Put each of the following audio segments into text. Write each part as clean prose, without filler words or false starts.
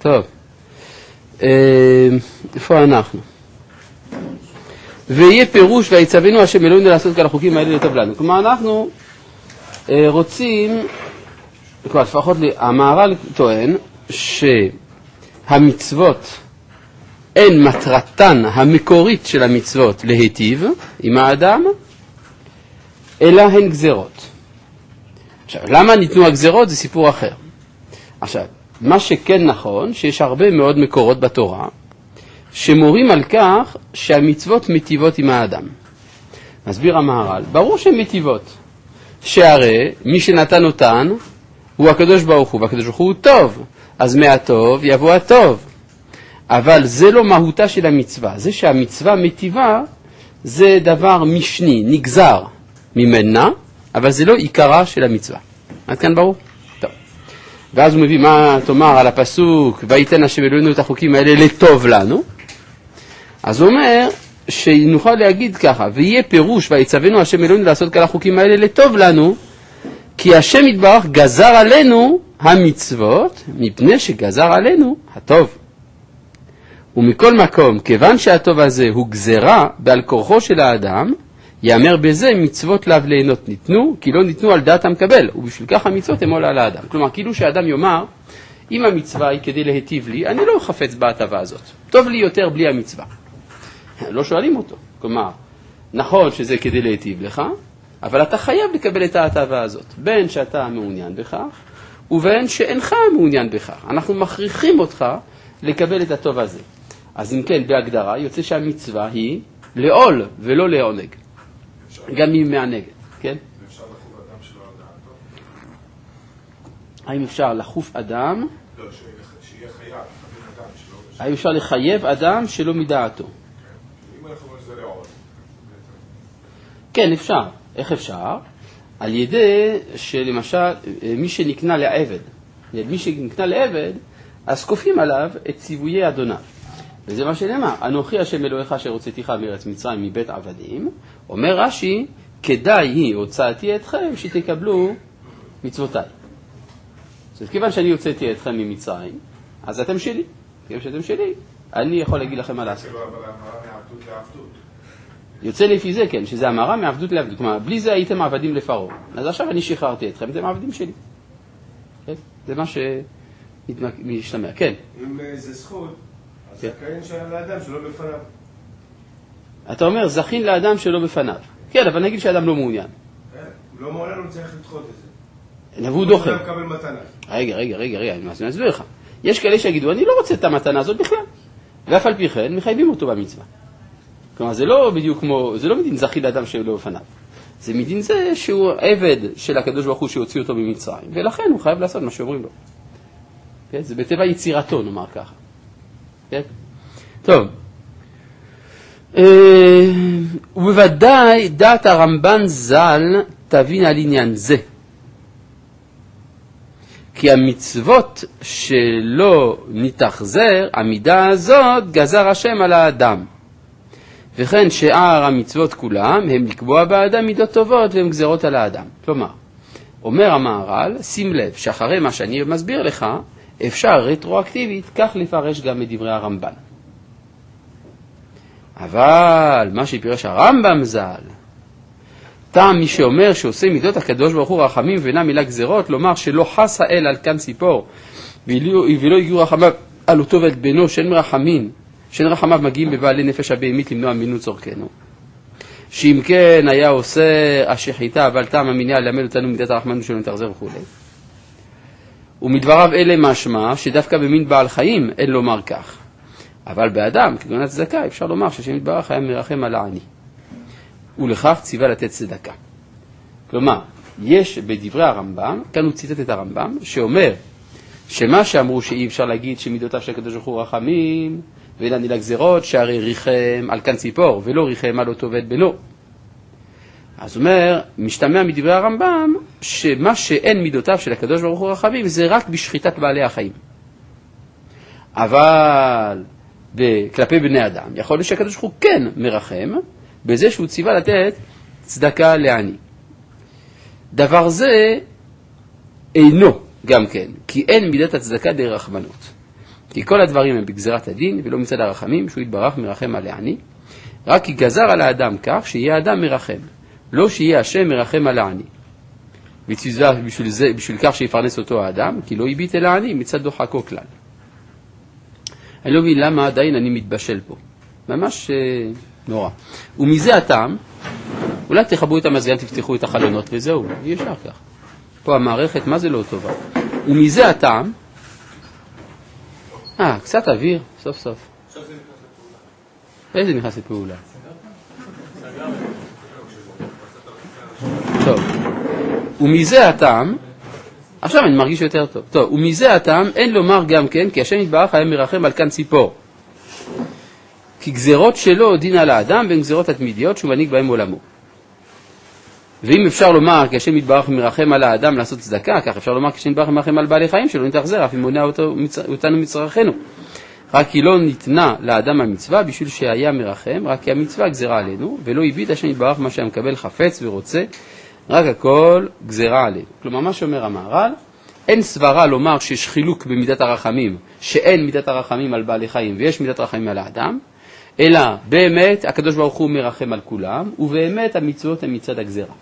טוב. איפה אנחנו? ויהיה פירוש ויצווינו השם אלוהינו לעשות כל החוקים האלה לטוב לנו. כלומר, אנחנו רוצים, לפחות המהר"ל טוען שהמצוות, אין מטרתן המקורית של המצוות להיטיב עם האדם, אלא הן גזרות. עכשיו, למה ניתנו הגזרות? זה סיפור אחר. עכשיו, מה שכן נכון, שיש הרבה מאוד מקורות בתורה, שמורים על כך שהמצוות מטיבות עם האדם. מסביר המהר"ל, ברור שהן מטיבות, שהרי מי שנתן אותן הוא הקדוש ברוך הוא, והקדוש ברוך הוא טוב, אז מהטוב יבוא הטוב. אבל זה לא מהותה של המצווה, זה שהמצווה מטיבה זה דבר משני, נגזר ממנה, אבל זה לא עיקרה של המצווה. עד כאן ברור? טוב. ואז הוא מביא מה תאמר על הפסוק, ויתן השם אלוהינו את החוקים האלה לטוב לנו. אז הוא אומר שנוכל להגיד ככה, ויהיה פירוש ויצווינו השם אלוהינו לעשות כל החוקים האלה לטוב לנו, כי השם יתברך גזר עלינו המצוות, מפני שגזר עלינו הטוב. ומכל מקום, כיוון שהטוב הזה הוא גזרה בעל כורחו של האדם, יאמר בזה מצוות לאו ליהנות ניתנו, כי לא ניתנו על דעת המקבל, ובשביל כך המצוות הם עולה על האדם. כלומר, כאילו שהאדם יאמר, אם המצווה היא כדי להיטיב לי, אני לא חפץ בהטבה הזאת. טוב לי יותר בלי המצווה. לא שואלים אותו. כלומר, נכון שזה כדי להיטיב לך, אבל אתה חייב לקבל את ההטבה הזאת, בין שאתה מעוניין בכך, ובין שאינך מעוניין בכך. אנחנו מכריחים אותך לקבל את הטוב הזה. אז אם כן, בהגדרה, יוצא שהמצווה היא לעול ולא לעונג. גם היא מענגת, כן? אפשר לחוף אדם שלא על דעתו? האם אפשר לחוף אדם? לא, שיהיה חייב, אדם שלא... האם אפשר לחייב אדם שלא מדעתו? אם אנחנו אומרים שזה לעול. כן, אפשר. איך אפשר? על ידי שלמשל, מי שנקנה לעבד, מי שנקנה לעבד, אז כופים עליו את ציוויי אדוניו. וזה מה שנאמר, אנוכי השם אלוהיך אשר הוצאתיך מארץ מצרים מבית עבדים, אומר רש"י, כדאי היא הוצאתי אתכם שתקבלו מצוותיי. זאת כיוון שאני הוצאתי אתכם ממצרים, אז אתם שלי. כיוון שאתם שלי, אני יכול להגיד לכם מה לעשות. אבל המרה מעבדות לעבדות. יוצא לפי זה, כן, שזה המרה מעבדות לעבדות. כלומר, בלי זה הייתם עבדים לפרעה. אז עכשיו אני שחררתי אתכם, אתם עבדים שלי. כן? זה מה שמשתמע. כן. אם זה זכות, אז זכאין של האדם שלא בפניו. אתה אומר, זכין לאדם שלא בפניו. כן, אבל נגיד שהאדם לא מעוניין. הוא לא מעוניין, הוא צריך לדחות את זה. נבוא דוחה. הוא מקבל מתנה. רגע, אני אסביר לך. יש כאלה שיגידו, אני לא רוצה את המתנה הזאת בכלל. ואף על פי כן, מחייבים אותו במצווה. כלומר, זה לא בדיוק כמו, זה לא מדין זכין לאדם שלא בפניו. זה מדין זה שהוא עבד של הקדוש ברוך הוא שהוציא אותו ממצרים, ולכן הוא חייב לעשות מה שאומרים לו. כן? זה בטבע יצירתו, נאמר ככה. כן? טוב. ובוודאי דעת הרמב"ן ז"ל תבין על עניין זה. כי המצוות שלא נתאכזר, המידה הזאת גזר השם על האדם. וכן שאר המצוות כולם הם לקבוע באדם מידות טובות והם גזרות על האדם. כלומר, אומר המהר"ל, שים לב שאחרי מה שאני מסביר לך, אפשר רטרואקטיבית כך לפרש גם את דברי הרמב"ן. אבל מה שפירש הרמב"ם ז"ל, טעם מי שאומר שעושה מידות הקדוש ברוך הוא רחמים ואינה מילה גזרות, לומר שלא חס האל על כאן ציפור ולא הגיעו רחמיו על אותו ואת בנו שאין רחמים, שאין רחמיו מגיעים בבעלי נפש הבהמית למנוע מינו צורכנו. שאם כן היה עושה השחיטה אבל טעם המניע ללמד אותנו מידת הרחמנות שלא נתאכזר וכו'. ומדבריו אלה משמע שדווקא במין בעל חיים אין לומר כך. אבל באדם, כגון הצדקה, אפשר לומר שהשם יתברך היה מרחם על העני. ולכך ציווה לתת צדקה. כלומר, יש בדברי הרמב"ם, כאן הוא ציטט את הרמב"ם, שאומר שמה שאמרו שאי אפשר להגיד שמידותיו של הקדוש ברוך הוא רחמים, ואין אני לגזרות, שהרי ריחם על כאן ציפור, ולא ריחם על אותו ואת בנו. אז אומר, משתמע מדברי הרמב"ם, שמה שאין מידותיו של הקדוש ברוך הוא רחמים, זה רק בשחיטת בעלי החיים. אבל כלפי בני אדם, יכול להיות שהקדוש ברוך הוא כן מרחם, בזה שהוא ציווה לתת צדקה לעני. דבר זה אינו גם כן, כי אין מידת הצדקה דרך רחמנות. כי כל הדברים הם בגזירת הדין, ולא מצד הרחמים, שהוא יתברך מרחם על העני, רק כי גזר על האדם כך שיהיה האדם מרחם, לא שיהיה השם מרחם על העני. בשביל כך שיפרנס אותו האדם, כי לא הביט אל העני מצד דוחקו כלל. אני לא מבין למה עדיין אני מתבשל פה. ממש נורא. ומזה הטעם, אולי תחברו את המזגן, תפתחו את החלונות וזהו, אי אפשר כך. פה המערכת, מה זה לא טובה? ומזה הטעם, קצת אוויר, סוף סוף. איזה נכנס לפעולה? טוב. ומזה הטעם, עכשיו אני מרגיש יותר טוב. טוב, ומזה הטעם אין לומר גם כן, כי השם יתברך היה מרחם על כאן ציפור. כי גזירות שלו דין על האדם, והן גזירות התמידיות שהוא מנהיג בהם עולמו. ואם אפשר לומר, כי השם יתברך מרחם על האדם לעשות צדקה, כך אפשר לומר, כי השם יתברך מרחם על בעלי חיים שלו, נתאכזר, אף אם מונע אותנו מצרכנו. רק כי לא ניתנה לאדם המצווה בשביל שהיה מרחם, רק כי המצווה גזירה עלינו, ולא הביט השם יתברך מה שהמקבל חפץ ורוצה, רק הכל גזירה עלינו. כלומר, מה שאומר המהר"ל, אין סברה לומר שיש חילוק במידת הרחמים, שאין מידת הרחמים על בעלי חיים ויש מידת הרחמים על האדם, אלא באמת הקדוש ברוך הוא מרחם על כולם, ובאמת המצוות הן מצד הגזירה.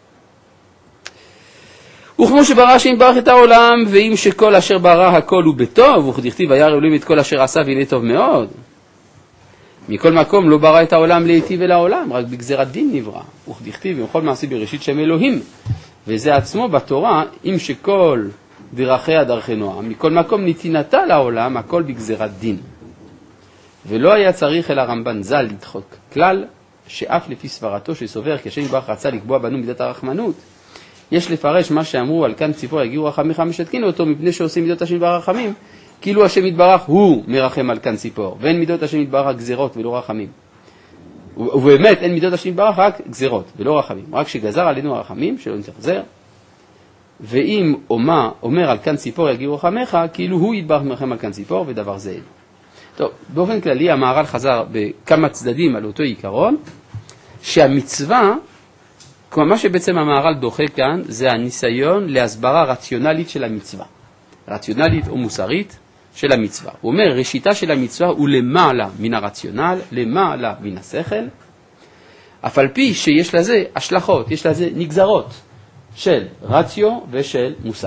וכמו שברא השם יתברך את העולם, ואם שכל אשר ברא הכל הוא בטוב, וכדכתיב וירא אלוהים את כל אשר עשה והנה טוב מאוד. מכל מקום לא ברא את העולם להיטיב אל העולם, רק בגזירת דין נברא. וכדכתיב ובכל מעשה בראשית שם אלוהים. וזה עצמו בתורה, אם שכל דרכיה דרכי נועם, מכל מקום נתינתה לעולם, הכל בגזירת דין. ולא היה צריך אל הרמב"ן ז"ל לדחוק כלל, שאף לפי סברתו שסובר, כי השם יתברך רצה לקבוע בנו מידת הרחמנות, יש לפרש מה שאמרו על כאן ציפור יגיעו רחמיך משתקין אותו, מפני שעושים מידות השם יתברך רחמים, כאילו השם יתברך הוא מרחם על כאן ציפור, ואין מידות השם יתברך גזירות ולא רחמים. ובאמת אין מידות השם יתברך רק גזירות ולא רחמים, רק שגזר עלינו הרחמים שלא נתאכזר. ואם אומר על כאן ציפור יגיעו רחמיך, כאילו הוא יתברך מרחם על כאן ציפור, ודבר זה אין. טוב, באופן כללי המהר"ל חזר בכמה צדדים על אותו עיקרון, שהמצווה, כלומר מה שבעצם המהר"ל דוחה כאן, זה הניסיון להסברה רציונלית של המצווה. רציונלית או מוסרית של המצווה. הוא אומר, ראשיתה של המצווה הוא למעלה מן הרציונל, למעלה מן השכל, אף על פי שיש לזה השלכות, יש לזה נגזרות של רציו ושל מוסר.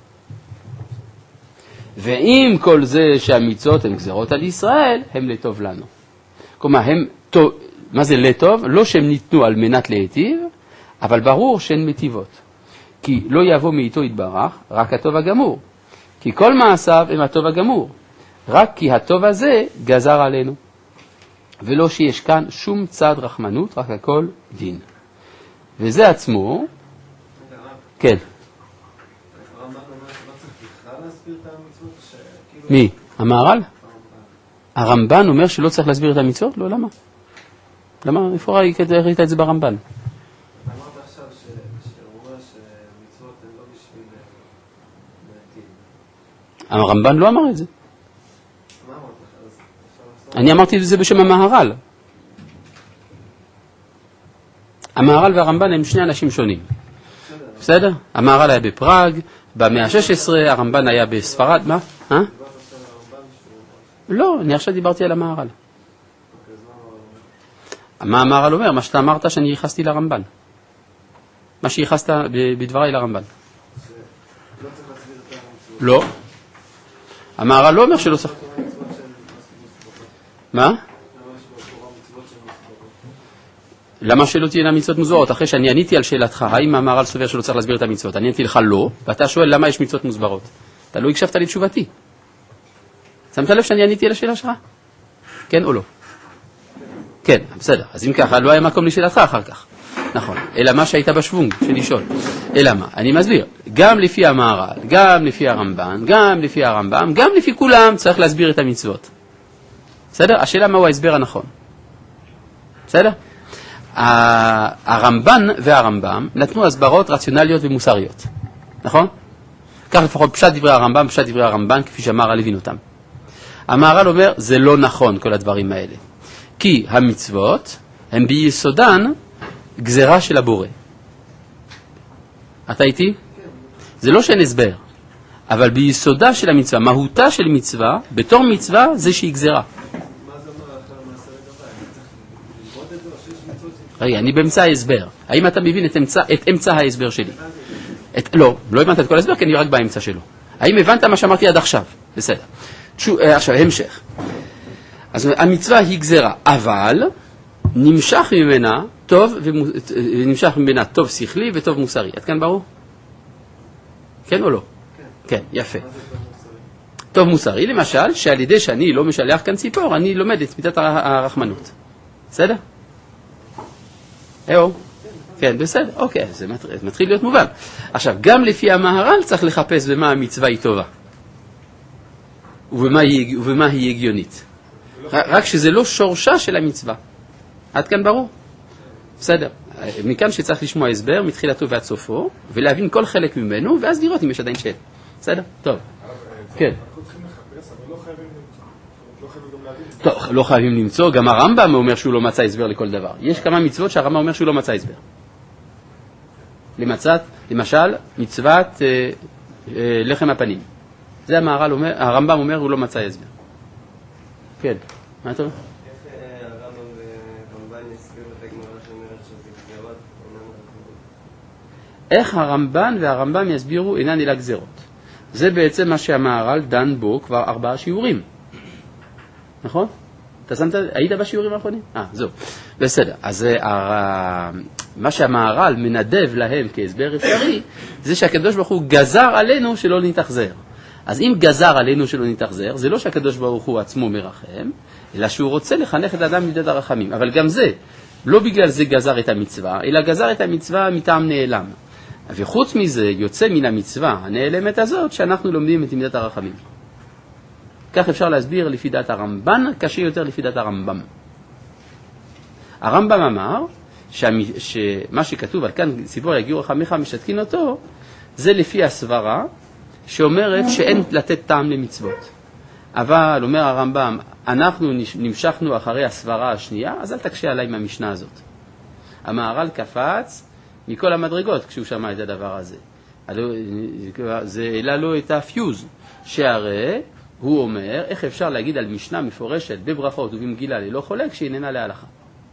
ועם כל זה שהמצוות הן גזירות על ישראל, הם לטוב לנו. כלומר, מה זה לטוב? לא שהם ניתנו על מנת להיטיב, אבל ברור שהן מטיבות. כי לא יבוא מאיתו יתברך, רק הטוב הגמור. כי כל מעשיו הם הטוב הגמור. רק כי הטוב הזה גזר עלינו. ולא שיש כאן שום צד רחמנות, רק הכל דין. וזה עצמו, כן. מי? המהר"ל? הרמב"ן אומר שלא צריך להסביר את המצוות? לא, למה? למה? איפה ראית את זה ברמב"ן? אמרת עכשיו שהוא אומר שמצוות הן לא בשביל להטיל. הרמב"ן לא אמר את זה. מה אמרת לך? אני אמרתי את זה בשם המהר"ל. המהר"ל והרמב"ן הם שני אנשים שונים. בסדר? המהר"ל היה בפראג, במאה ה-16, הרמב"ן היה בספרד, מה? לא, אני עכשיו דיברתי על המהר"ל. מה המהר"ל אומר? מה שאתה אמרת שאני ייחסתי לרמב"ן. מה שייחסת בדבריי לרמב"ן. לא. המהר"ל לא אומר שלא צריך. מה? למה שלא תהיינה מצוות מוסברות? אחרי שאני עניתי על שאלתך, האם המהר"ל סובר שלא צריך להסביר את המצוות? אני עניתי לך לא, ואתה שואל למה יש מצוות מוסברות. אתה לא הקשבת לתשובתי. שמת לב שאני עניתי על השאלה שלך? כן או לא? כן, בסדר. אז אם ככה, לא היה מקום לשאלתך אחר כך. נכון. אלא מה שהייתה בשוונג של לשאול. אלא מה? אני מסביר. גם לפי המהר"ל, גם לפי הרמב"ן, גם לפי הרמב"ם, גם לפי כולם צריך להסביר את המצוות. בסדר? השאלה מהו ההסבר הנכון. בסדר? הרמב"ן והרמב"ם נתנו הסברות רציונליות ומוסריות. נכון? כך לפחות פשט דברי הרמב"ם, פשט דברי הרמב"ן, כפי שהמהר"ל הבין אותם. המהר"ל אומר, זה לא נכון כל הדברים האלה. כי המצוות הן ביסודן גזרה של הבורא. אתה איתי? זה לא שאין הסבר. אבל ביסודה של המצווה, מהותה של מצווה, בתור מצווה זה שהיא גזרה. מה זה אומר אחר מעשה לגבי? אני צריך ללמוד את זה או שיש מצוות? רגע, אני באמצע ההסבר. האם אתה מבין את אמצע ההסבר שלי? לא הבנת את כל ההסבר, כי אני רק באמצע שלו. האם הבנת מה שאמרתי עד עכשיו? בסדר. עכשיו, המשך. אז המצווה היא גזרה, אבל נמשך ממנה טוב שכלי וטוב מוסרי. עד כאן ברור? כן או לא? כן, יפה. טוב מוסרי, למשל, שעל ידי שאני לא משלח כאן ציפור, אני לומד את מידת הרחמנות. בסדר? כן, בסדר, אוקיי, זה מתחיל להיות מובן. עכשיו, גם לפי המהר"ל צריך לחפש במה המצווה היא טובה. ובמה היא הגיונית. רק שזה לא שורשה של המצווה. עד כאן ברור? בסדר. מכאן שצריך לשמוע הסבר מתחילתו ועד סופו, ולהבין כל חלק ממנו, ואז לראות אם יש עדיין שאלה. בסדר? טוב. כן. אנחנו צריכים לחפש, אבל לא חייבים למצוא. טוב, לא חייבים למצוא. גם הרמב"ם אומר שהוא לא מצא הסבר לכל דבר. יש כמה מצוות שהרמב"ם אומר שהוא לא מצא הסבר. למשל, מצוות לחם הפנים. זה הרמב"ם אומר הוא לא מצא הסבר. כן. מה אתה אומר? איך הרמב"ן והרמב"ם יסבירו אינן אלא גזרות. זה בעצם מה שהמהר"ל דן בו כבר 4 שיעורים. נכון? אתה היית בשיעורים האחרונים? זהו. בסדר. אז מה שהמהר"ל מנדב להם כהסבר אפשרי, זה שהקדוש ברוך הוא גזר עלינו שלא נתאכזר. אז אם גזר עלינו שלא נתאכזר, זה לא שהקדוש ברוך הוא עצמו מרחם, אלא שהוא רוצה לחנך את האדם מידת הרחמים. אבל גם זה, לא בגלל זה גזר את המצווה, אלא גזר את המצווה מטעם נעלם. וחוץ מזה יוצא מן המצווה הנעלמת הזאת שאנחנו לומדים את מידת הרחמים. כך אפשר להסביר לפי דעת הרמב"ן, קשה יותר לפי דעת הרמב"ם. הרמב"ם אמר שמה שכתוב על כאן ציפור יגיעו רחמך משתקין אותו, זה לפי הסברה שאומרת שאין לתת טעם למצוות. אבל אומר הרמב"ם, אנחנו נמשכנו אחרי הסברה השנייה, אז אל תקשה עליי מהמשנה הזאת. המהר"ל קפץ מכל המדרגות כשהוא שמע את הדבר הזה. זה העלה לו את הפיוז, שהרי הוא אומר, איך אפשר להגיד על משנה מפורשת בברכות ובמגילה ללא חולק שהיא איננה להלכה.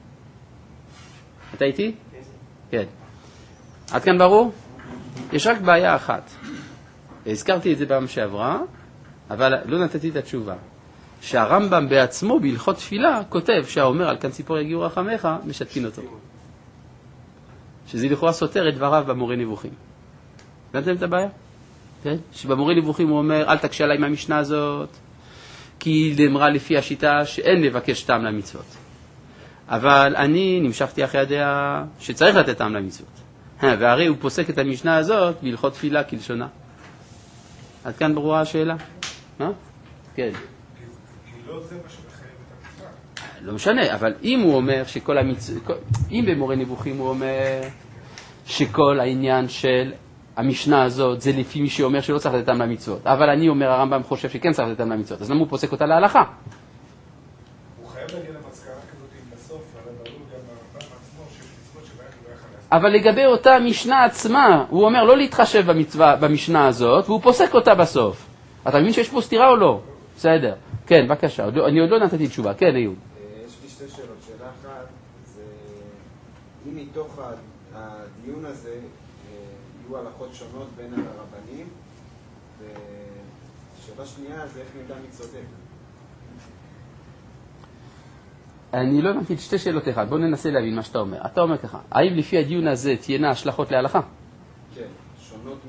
אתה איתי? כן. עד כאן ברור? יש רק בעיה אחת. הזכרתי את זה פעם שעברה, אבל לא נתתי את התשובה. שהרמב"ם בעצמו בהלכות תפילה כותב שהאומר על כאן ציפור יגיעו רחמך משתקין אותו. שזה לכאורה סותר את דבריו במורה נבוכים. הבנתם את הבעיה? כן? שבמורה נבוכים הוא אומר אל תקשה עליי מהמשנה הזאת, כי היא נאמרה לפי השיטה שאין לבקש טעם למצוות. אבל אני נמשכתי אחרי הדעה שצריך לתת טעם למצוות. והרי הוא פוסק את המשנה הזאת בהלכות תפילה כלשונה. עד כאן ברורה השאלה? מה? כן. לא זה מה שמחייב את המצווה. לא משנה, אבל אם הוא אומר שכל אם במורה נבוכים הוא אומר שכל העניין של המשנה הזאת זה לפי מי שאומר שלא צריך לתת טעם למצוות, אבל אני אומר הרמב"ם חושב שכן צריך לתת טעם למצוות, אז למה הוא פוסק אותה להלכה? הוא חייב להגיע למסקנה כזאת בסוף, אבל ברור גם הרמב"ם עצמו שיש מצוות שבהם הוא לא יכול לעשות. אבל לגבי אותה משנה עצמה, הוא אומר לא להתחשב במשנה הזאת, והוא פוסק אותה בסוף. אתה מבין שיש פה סתירה או לא? בסדר. כן, בבקשה. אני עוד לא נתתי תשובה. כן, אהוד. יש לי 2 שאלות. שאלה אחת, זה אם מתוך הדיון הזה יהיו הלכות שונות בין הרבנים, ושאלה שנייה זה איך נדע מי צודק. אני לא הבנתי את 2 שאלות אחד. בוא ננסה להבין מה שאתה אומר. אתה אומר ככה, האם לפי הדיון הזה תהיינה השלכות להלכה? כן, שונות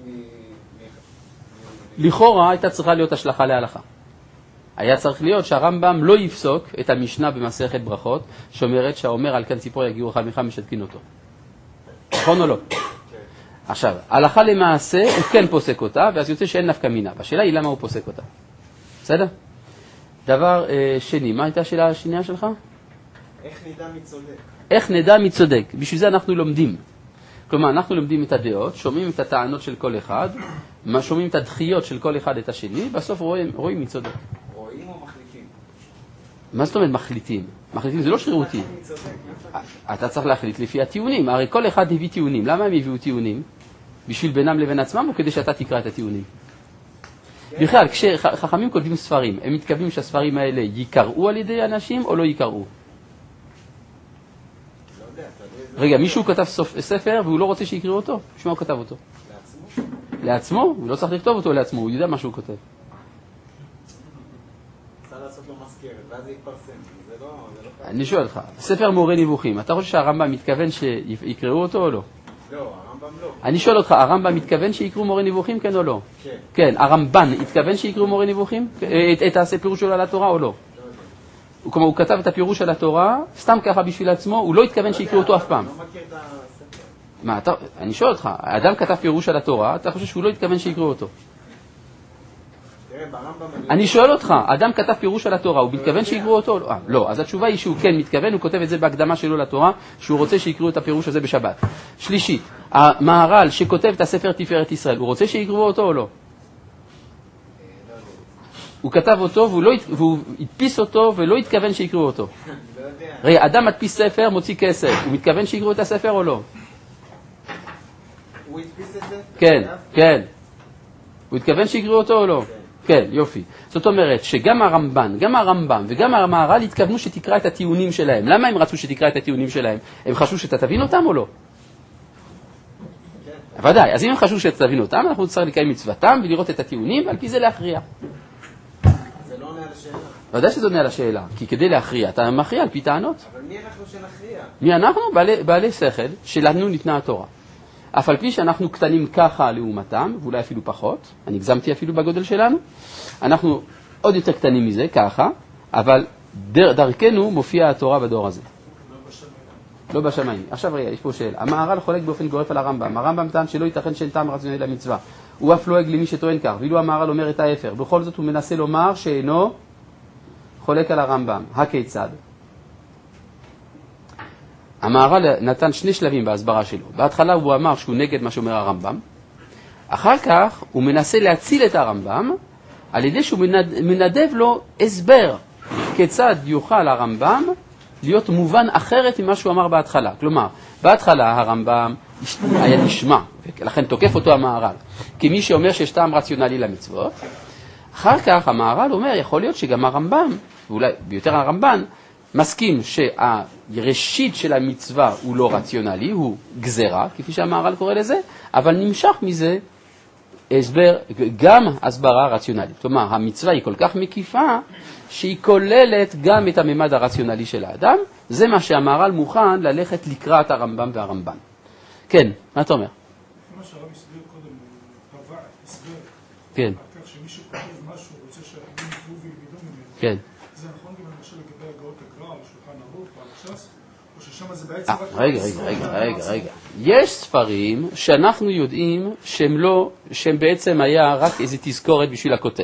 לכאורה הייתה צריכה להיות השלכה להלכה. היה צריך להיות שהרמב"ם לא יפסוק את המשנה במסכת ברכות, שאומרת שהאומר על כאן ציפור יגיעו רחמך משתקין אותו. נכון או לא? עכשיו, הלכה למעשה הוא כן פוסק אותה, ואז יוצא שאין נפקא מינה. והשאלה היא למה הוא פוסק אותה. בסדר? דבר שני, מה הייתה השאלה השנייה שלך? איך נדע מי צודק? איך נדע מי צודק? בשביל זה אנחנו לומדים. כלומר, אנחנו לומדים את הדעות, שומעים את הטענות של כל אחד, שומעים את הדחיות של כל אחד את השני, בסוף רואים מי צודק. רואים או מחליטים? מה זאת אומרת מחליטים? מחליטים זה לא שרירותי. אתה צריך להחליט לפי הטיעונים. הרי כל אחד הביא טיעונים. למה הם הביאו טיעונים? בשביל בינם לבין עצמם או כדי שאתה תקרא את הטיעונים? בכלל, כשחכמים כותבים ספרים, הם מתכוונים שהספרים האלה יקראו על ידי אנשים או לא יקראו? רגע, מישהו כתב ספר והוא לא רוצה שיקראו אותו? שמה הוא כתב אותו? לעצמו? הוא לא צריך לכתוב אותו לעצמו, הוא יודע מה שהוא כותב. צריך לעשות לו מזכרת, ואז זה יתפרסם. אני שואל אותך, ספר מורה נבוכים, אתה חושב שהרמב"ם מתכוון שיקראו אותו או לא? לא, הרמב"ם לא. אני שואל אותך, הרמב"ם מתכוון שיקראו מורה נבוכים, כן או לא? כן. כן, הרמב"ן התכוון שיקראו מורה נבוכים? את הפירוש שלו על התורה או לא? כלומר, הוא כתב את הפירוש על התורה, סתם ככה בשביל עצמו, הוא לא התכוון שיקראו אותו אף פעם. אני לא מכיר את הספר. מה, אני שואל אותך, האדם כתב פירוש על התורה, אתה חושב שהוא לא התכוון שיקראו אותו? תראה, ברמב"ם אני שואל אותך, האדם כתב פירוש על התורה, הוא מתכוון שיקראו אותו? לא, אז התשובה היא שהוא כן מתכוון, הוא כותב את זה בהקדמה שלו לתורה, שהוא רוצה שיקראו את הפירוש הזה בשבת. שלישית, המהר"ל שכותב את הספר תפארת ישראל, הוא רוצה שיקראו אותו או לא? הוא כתב אותו והוא הדפיס אותו ולא התכוון שיקראו אותו. לא יודע. רגע, אדם מדפיס ספר, מוציא כסף, הוא מתכוון שיקראו את הספר או לא? הוא הדפיס את זה? כן, כן. הוא התכוון שיקראו אותו או לא? כן, יופי. זאת אומרת שגם הרמב"ן, גם הרמב"ם וגם המהר"ל התכוונו שתקרא את הטיעונים שלהם. למה הם רצו שתקרא את הטיעונים שלהם? הם חשבו שאתה תבין אותם או לא? כן. ודאי, אז אם הם חשבו שאתה תבין אותם, אנחנו צריכים לקיים מצוותם ולראות את הטיעונים ועל פי זה להכריע. זה לא עונה על השאלה. ודאי שזה עונה על השאלה, כי כדי להכריע אתה מכריע על פי טענות. אבל מי אנחנו שנכריע? מי אנחנו? בעלי שכל שלנו ניתנה התורה. אף על פי שאנחנו קטנים ככה לעומתם, ואולי אפילו פחות, אני הגזמתי אפילו בגודל שלנו, אנחנו עוד יותר קטנים מזה, ככה, אבל דרכנו מופיעה התורה בדור הזה. לא בשמיים. עכשיו רגע, יש פה שאלה. המהר"ל חולק באופן גורף על הרמב"ם. הרמב"ם טען שלא ייתכן שאין טעם רציונלי למצווה. הוא אף לועג למי שטוען כך, ואילו המהר"ל אומר את ההפך. בכל זאת הוא מנסה לומר שאינו חולק על הרמב"ם. הכיצד? המהר"ל נתן שני שלבים בהסברה שלו. בהתחלה הוא אמר שהוא נגד מה שאומר הרמב"ם. אחר כך הוא מנסה להציל את הרמב"ם על ידי שהוא מנדב לו הסבר כיצד יוכל הרמב"ם להיות מובן אחרת ממה שהוא אמר בהתחלה. כלומר, בהתחלה הרמב"ם היה נשמע, ולכן תוקף אותו המהר"ל, כמי שאומר שיש טעם רציונלי למצוות. אחר כך המהר"ל אומר, יכול להיות שגם הרמב"ם, ואולי ביותר הרמב"ן, מסכים שהראשית של המצווה הוא לא רציונלי, הוא גזרה, כפי שהמהר"ל קורא לזה, אבל נמשך מזה הסבר, גם הסברה רציונלית. כלומר, המצווה היא כל כך מקיפה, שהיא כוללת גם את הממד הרציונלי של האדם. זה מה שהמהר"ל מוכן ללכת לקראת הרמב"ם והרמב"ן. כן, מה אתה אומר? מה שהרב הסביר קודם, הוא קבע הסבר. כן. על כך שמי שכותב משהו רוצה שהרבים יקראו וילמדו ממנו. כן. זה נכון גם למשל לגבי הגאות הגר"א, על השולחן ערוך ועל הש"ס, או ששם זה בעצם רק... רגע. יש ספרים שאנחנו יודעים שהם בעצם היה רק איזו תזכורת בשביל הכותב.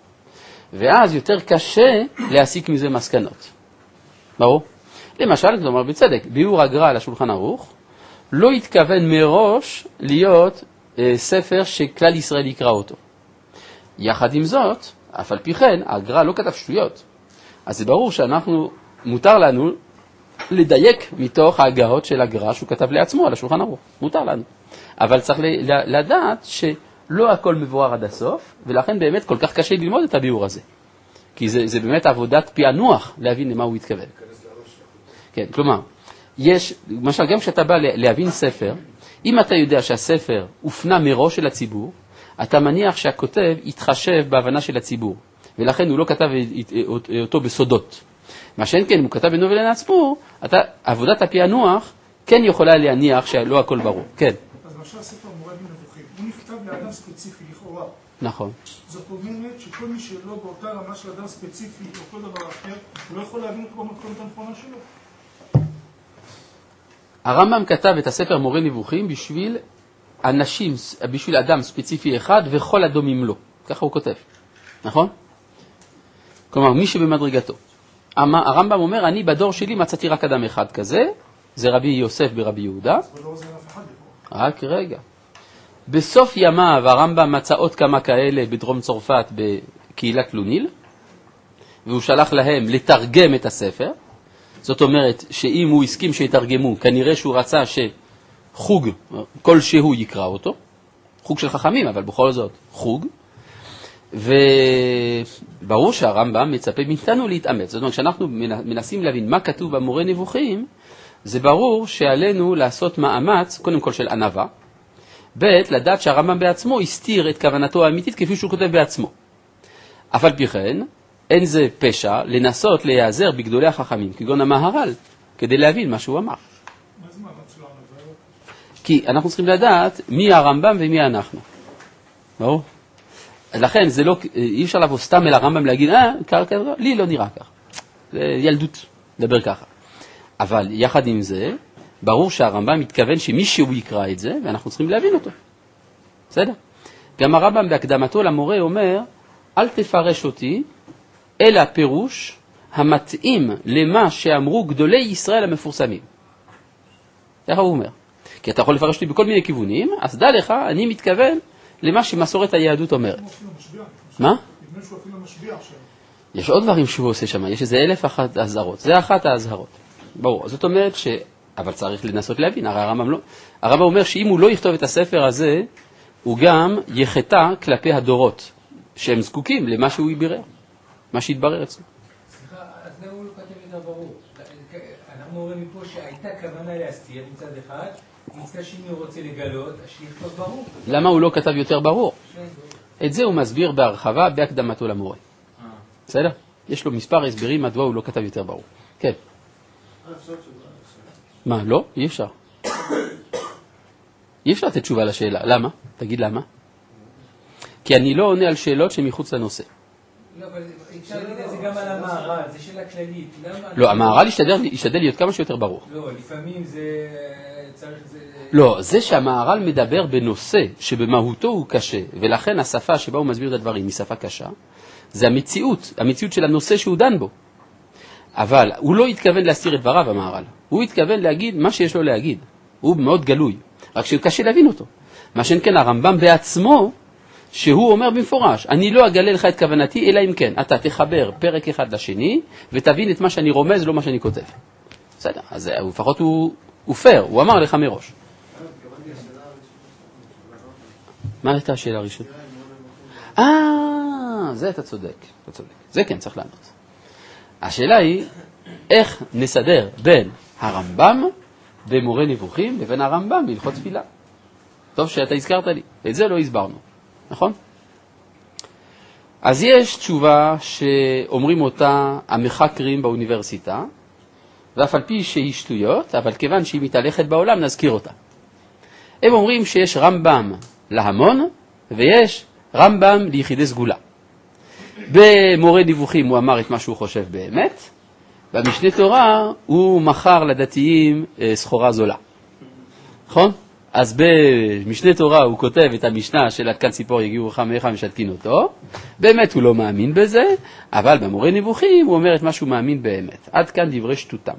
ואז יותר קשה להסיק מזה מסקנות. ברור? למשל, כלומר בצדק, ביאור הגר"א על השולחן ערוך, לא התכוון מראש להיות ספר שכלל ישראל יקרא אותו. יחד עם זאת, אף על פי כן, הגר"א לא כתב שטויות. אז זה ברור שאנחנו, מותר לנו לדייק מתוך ההגהות של הגר"א שהוא כתב לעצמו על השולחן ערוך. מותר לנו. אבל צריך לדעת שלא הכל מבואר עד הסוף, ולכן באמת כל כך קשה ללמוד את הביאור הזה. כי זה באמת עבודת פענוח להבין למה הוא התכוון. כן, כלומר, יש, למשל, גם כשאתה בא להבין ספר, אם אתה יודע שהספר הופנה מראש של הציבור, אתה מניח שהכותב יתחשב בהבנה של הציבור, ולכן הוא לא כתב אותו בסודות. מה שאין כן, אם הוא כתב בינו לבין עצמו, עבודת הפענוח כן יכולה להניח שלא הכל ברור. כן. אז למשל ספר מורה נבוכים, הוא נכתב לאדם ספציפי לכאורה. נכון. זאת אומרת שכל מי שלא באותה רמה של אדם ספציפי או כל דבר אחר, הוא לא יכול להבין אותו במתכונת הנכונה שלו. הרמב"ם כתב את הספר מורה נבוכים בשביל אדם ספציפי אחד וכל הדומים לו. ככה הוא כותב. נכון? כלומר, מי שבמדרגתו. הרמב"ם אומר, אני בדור שלי מצאתי רק אדם אחד כזה, זה רבי יוסף ברבי יהודה. אז בדור זה אף אחד לכאורה. רק רגע. בסוף ימיו הרמב"ם מצא עוד כמה כאלה בדרום צרפת בקהילת לוניל, והוא שלח להם לתרגם את הספר. זאת אומרת שאם הוא הסכים שיתרגמו, כנראה שהוא רצה שחוג כלשהו יקרא אותו. חוג של חכמים, אבל בכל זאת חוג. וברור שהרמב"ם מצפה מאיתנו להתאמץ. זאת אומרת, כשאנחנו מנסים להבין מה כתוב במורה נבוכים, זה ברור שעלינו לעשות מאמץ, קודם כל של ענווה, ב' לדעת שהרמב"ם בעצמו הסתיר את כוונתו האמיתית כפי שהוא כותב בעצמו. אף על פי כן, אין זה פשע לנסות להיעזר בגדולי החכמים, כגון המהר"ל, כדי להבין מה שהוא אמר. מה זה מאמץ של הענווה? כי אנחנו צריכים לדעת מי הרמב"ם ומי אנחנו. ברור? לכן זה לא, אי אפשר לבוא סתם אל הרמב"ם להגיד, לי לא נראה כך. זה ילדות, לדבר ככה. אבל יחד עם זה, ברור שהרמב"ם מתכוון שמישהו יקרא את זה, ואנחנו צריכים להבין אותו. בסדר? גם הרמב"ם בהקדמתו למורה אומר, אל תפרש אותי, אלא פירוש המתאים למה שאמרו גדולי ישראל המפורסמים. ככה הוא אומר. כי אתה יכול לפרש אותי בכל מיני כיוונים, אז דע לך, אני מתכוון למה שמסורת היהדות אומרת. מה? נדמה שהוא אפילו משביע שם. יש עוד דברים שהוא עושה שם, יש איזה 1,001 אזהרות. זה אחת האזהרות. ברור, זאת אומרת ש... אבל צריך לנסות להבין, הרי הרמב"ם לא... הרמב"ם אומר שאם הוא לא יכתוב את הספר הזה, הוא גם יחטא כלפי הדורות, שהם זקוקים למה שהוא יברר, מה שיתברר אצלו. סליחה, אז למה הוא לא כתב יותר ברור? אנחנו אומרים מפה שהייתה כוונה להסתיר מצד אחד, מצד שני הוא רוצה לגלות, שיכתוב ברור. למה הוא לא כתב יותר ברור? את זה הוא מסביר בהרחבה בהקדמתו למורה. בסדר? יש לו מספר הסברים מדוע הוא לא כתב יותר ברור. כן. מה, לא? אי אפשר. אי אפשר לתת תשובה לשאלה. למה? תגיד למה. כי אני לא עונה על שאלות שמחוץ לנושא. לא, אבל אפשר להגיד את זה גם על המהר"ל, זה שאלה כללית. לא, המהר"ל ישתדל להיות כמה שיותר ברור. לא, לפעמים זה צריך... לא, זה שהמהר"ל מדבר בנושא שבמהותו הוא קשה, ולכן השפה שבה הוא מסביר את הדברים היא שפה קשה, זה המציאות של הנושא שהוא דן בו. אבל הוא לא התכוון להסתיר את דבריו, המהר"ל. הוא התכוון להגיד מה שיש לו להגיד. הוא מאוד גלוי, רק שקשה להבין אותו. מה שאין כן הרמב"ם בעצמו, שהוא אומר במפורש, אני לא אגלה לך את כוונתי, אלא אם כן, אתה תחבר פרק אחד לשני, ותבין את מה שאני רומז, לא מה שאני כותב. בסדר, אז לפחות הוא פייר, הוא אמר לך מראש. מה הייתה השאלה הראשונה? זה אתה צודק, זה כן צריך לענות. השאלה היא, איך נסדר בין הרמב"ם במורה נבוכים לבין הרמב"ם בהלכות תפילה? טוב שאתה הזכרת לי, את זה לא הסברנו, נכון? אז יש תשובה שאומרים אותה המחקרים באוניברסיטה, ואף על פי שהיא שטויות, אבל כיוון שהיא מתהלכת בעולם נזכיר אותה. הם אומרים שיש רמב"ם להמון ויש רמב"ם ליחידי סגולה. במורה נבוכים הוא אמר את מה שהוא חושב באמת, במשנה תורה הוא מכר לדתיים סחורה זולה. נכון? אז במשנה תורה הוא כותב את המשנה של עד כאן ציפור יגיעו חמך משתקין אותו, באמת הוא לא מאמין בזה, אבל במורה נבוכים הוא אומר את מה שהוא מאמין באמת. עד כאן דברי שטותם.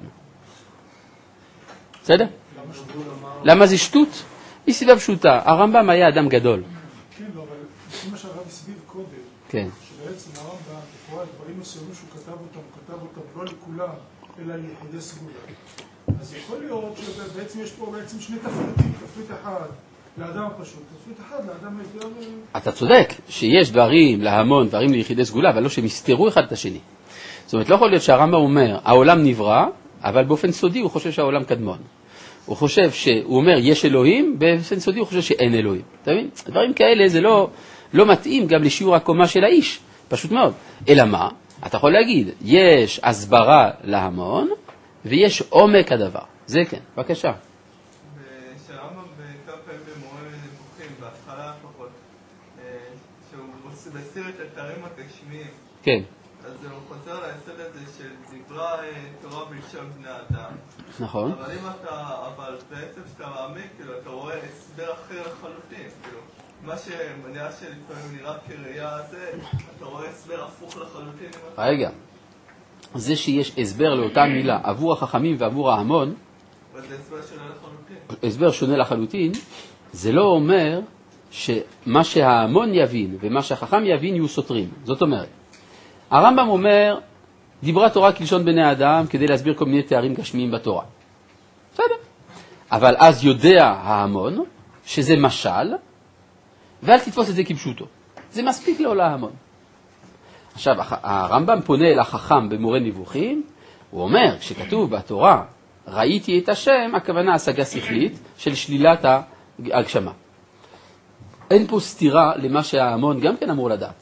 בסדר? למה זה שטות? היא סיבה פשוטה, הרמב"ם היה אדם גדול. כן, לא, אבל לפי מה שהרב הסביר קודם, כן. שבעצם הרמב"ם, לכאורה דברים מסוימים שהוא כתב אותם לא לכולם, אלא ליחידי סגולה. אז יכול להיות שבעצם יש פה שני תפריטים, תפריט אחד לאדם הפשוט, תפריט אחד לאדם היותר... אתה צודק שיש דברים להמון, דברים ליחידי סגולה, אבל לא שהם יסתרו אחד את השני. זאת אומרת, לא יכול להיות שהרמב"ם אומר, העולם נברא, אבל באופן סודי הוא חושב שהעולם קדמון. הוא חושב שהוא אומר, יש אלוהים, באופן סודי הוא חושב שאין אלוהים. אתה מבין? דברים כאלה זה לא מתאים גם לשיעור הקומה של האיש, פשוט מאוד. אלא מה? אתה יכול להגיד, יש הסברה להמון, ויש עומק הדבר. זה כן, בבקשה. שהרמב"ם בכמה פעמים במורה נבוכים, בהתחלה לפחות, שהוא מסיר את התארים הגשמיים. כן. אז הוא חוזר ליסוד הזה של דברה תורה בלשון בני אדם. נכון. אבל בעצם שאתה מעמיק, אתה רואה הסבר אחר לחלוטין. מה שמניעה שלפעמים נראה כראייה הזה, אתה רואה הסבר הפוך לחלוטין. רגע. זה שיש הסבר לאותה מילה עבור החכמים ועבור ההמון, אבל זה הסבר שונה לחלוטין. הסבר שונה לחלוטין, זה לא אומר שמה שההמון יבין ומה שהחכם יבין יהיו סותרים. זאת אומרת, הרמב"ם אומר, דיברה תורה כלשון בני אדם כדי להסביר כל מיני תארים גשמיים בתורה. בסדר. אבל אז יודע ההמון שזה משל, ואל תתפוס את זה כפשוטו. זה מספיק לו להמון. עכשיו, הרמב"ם פונה אל החכם במורה נבוכים, הוא אומר, כשכתוב בתורה, ראיתי את השם, הכוונה השגה שכלית של שלילת ההגשמה. אין פה סתירה למה שההמון גם כן אמור לדעת.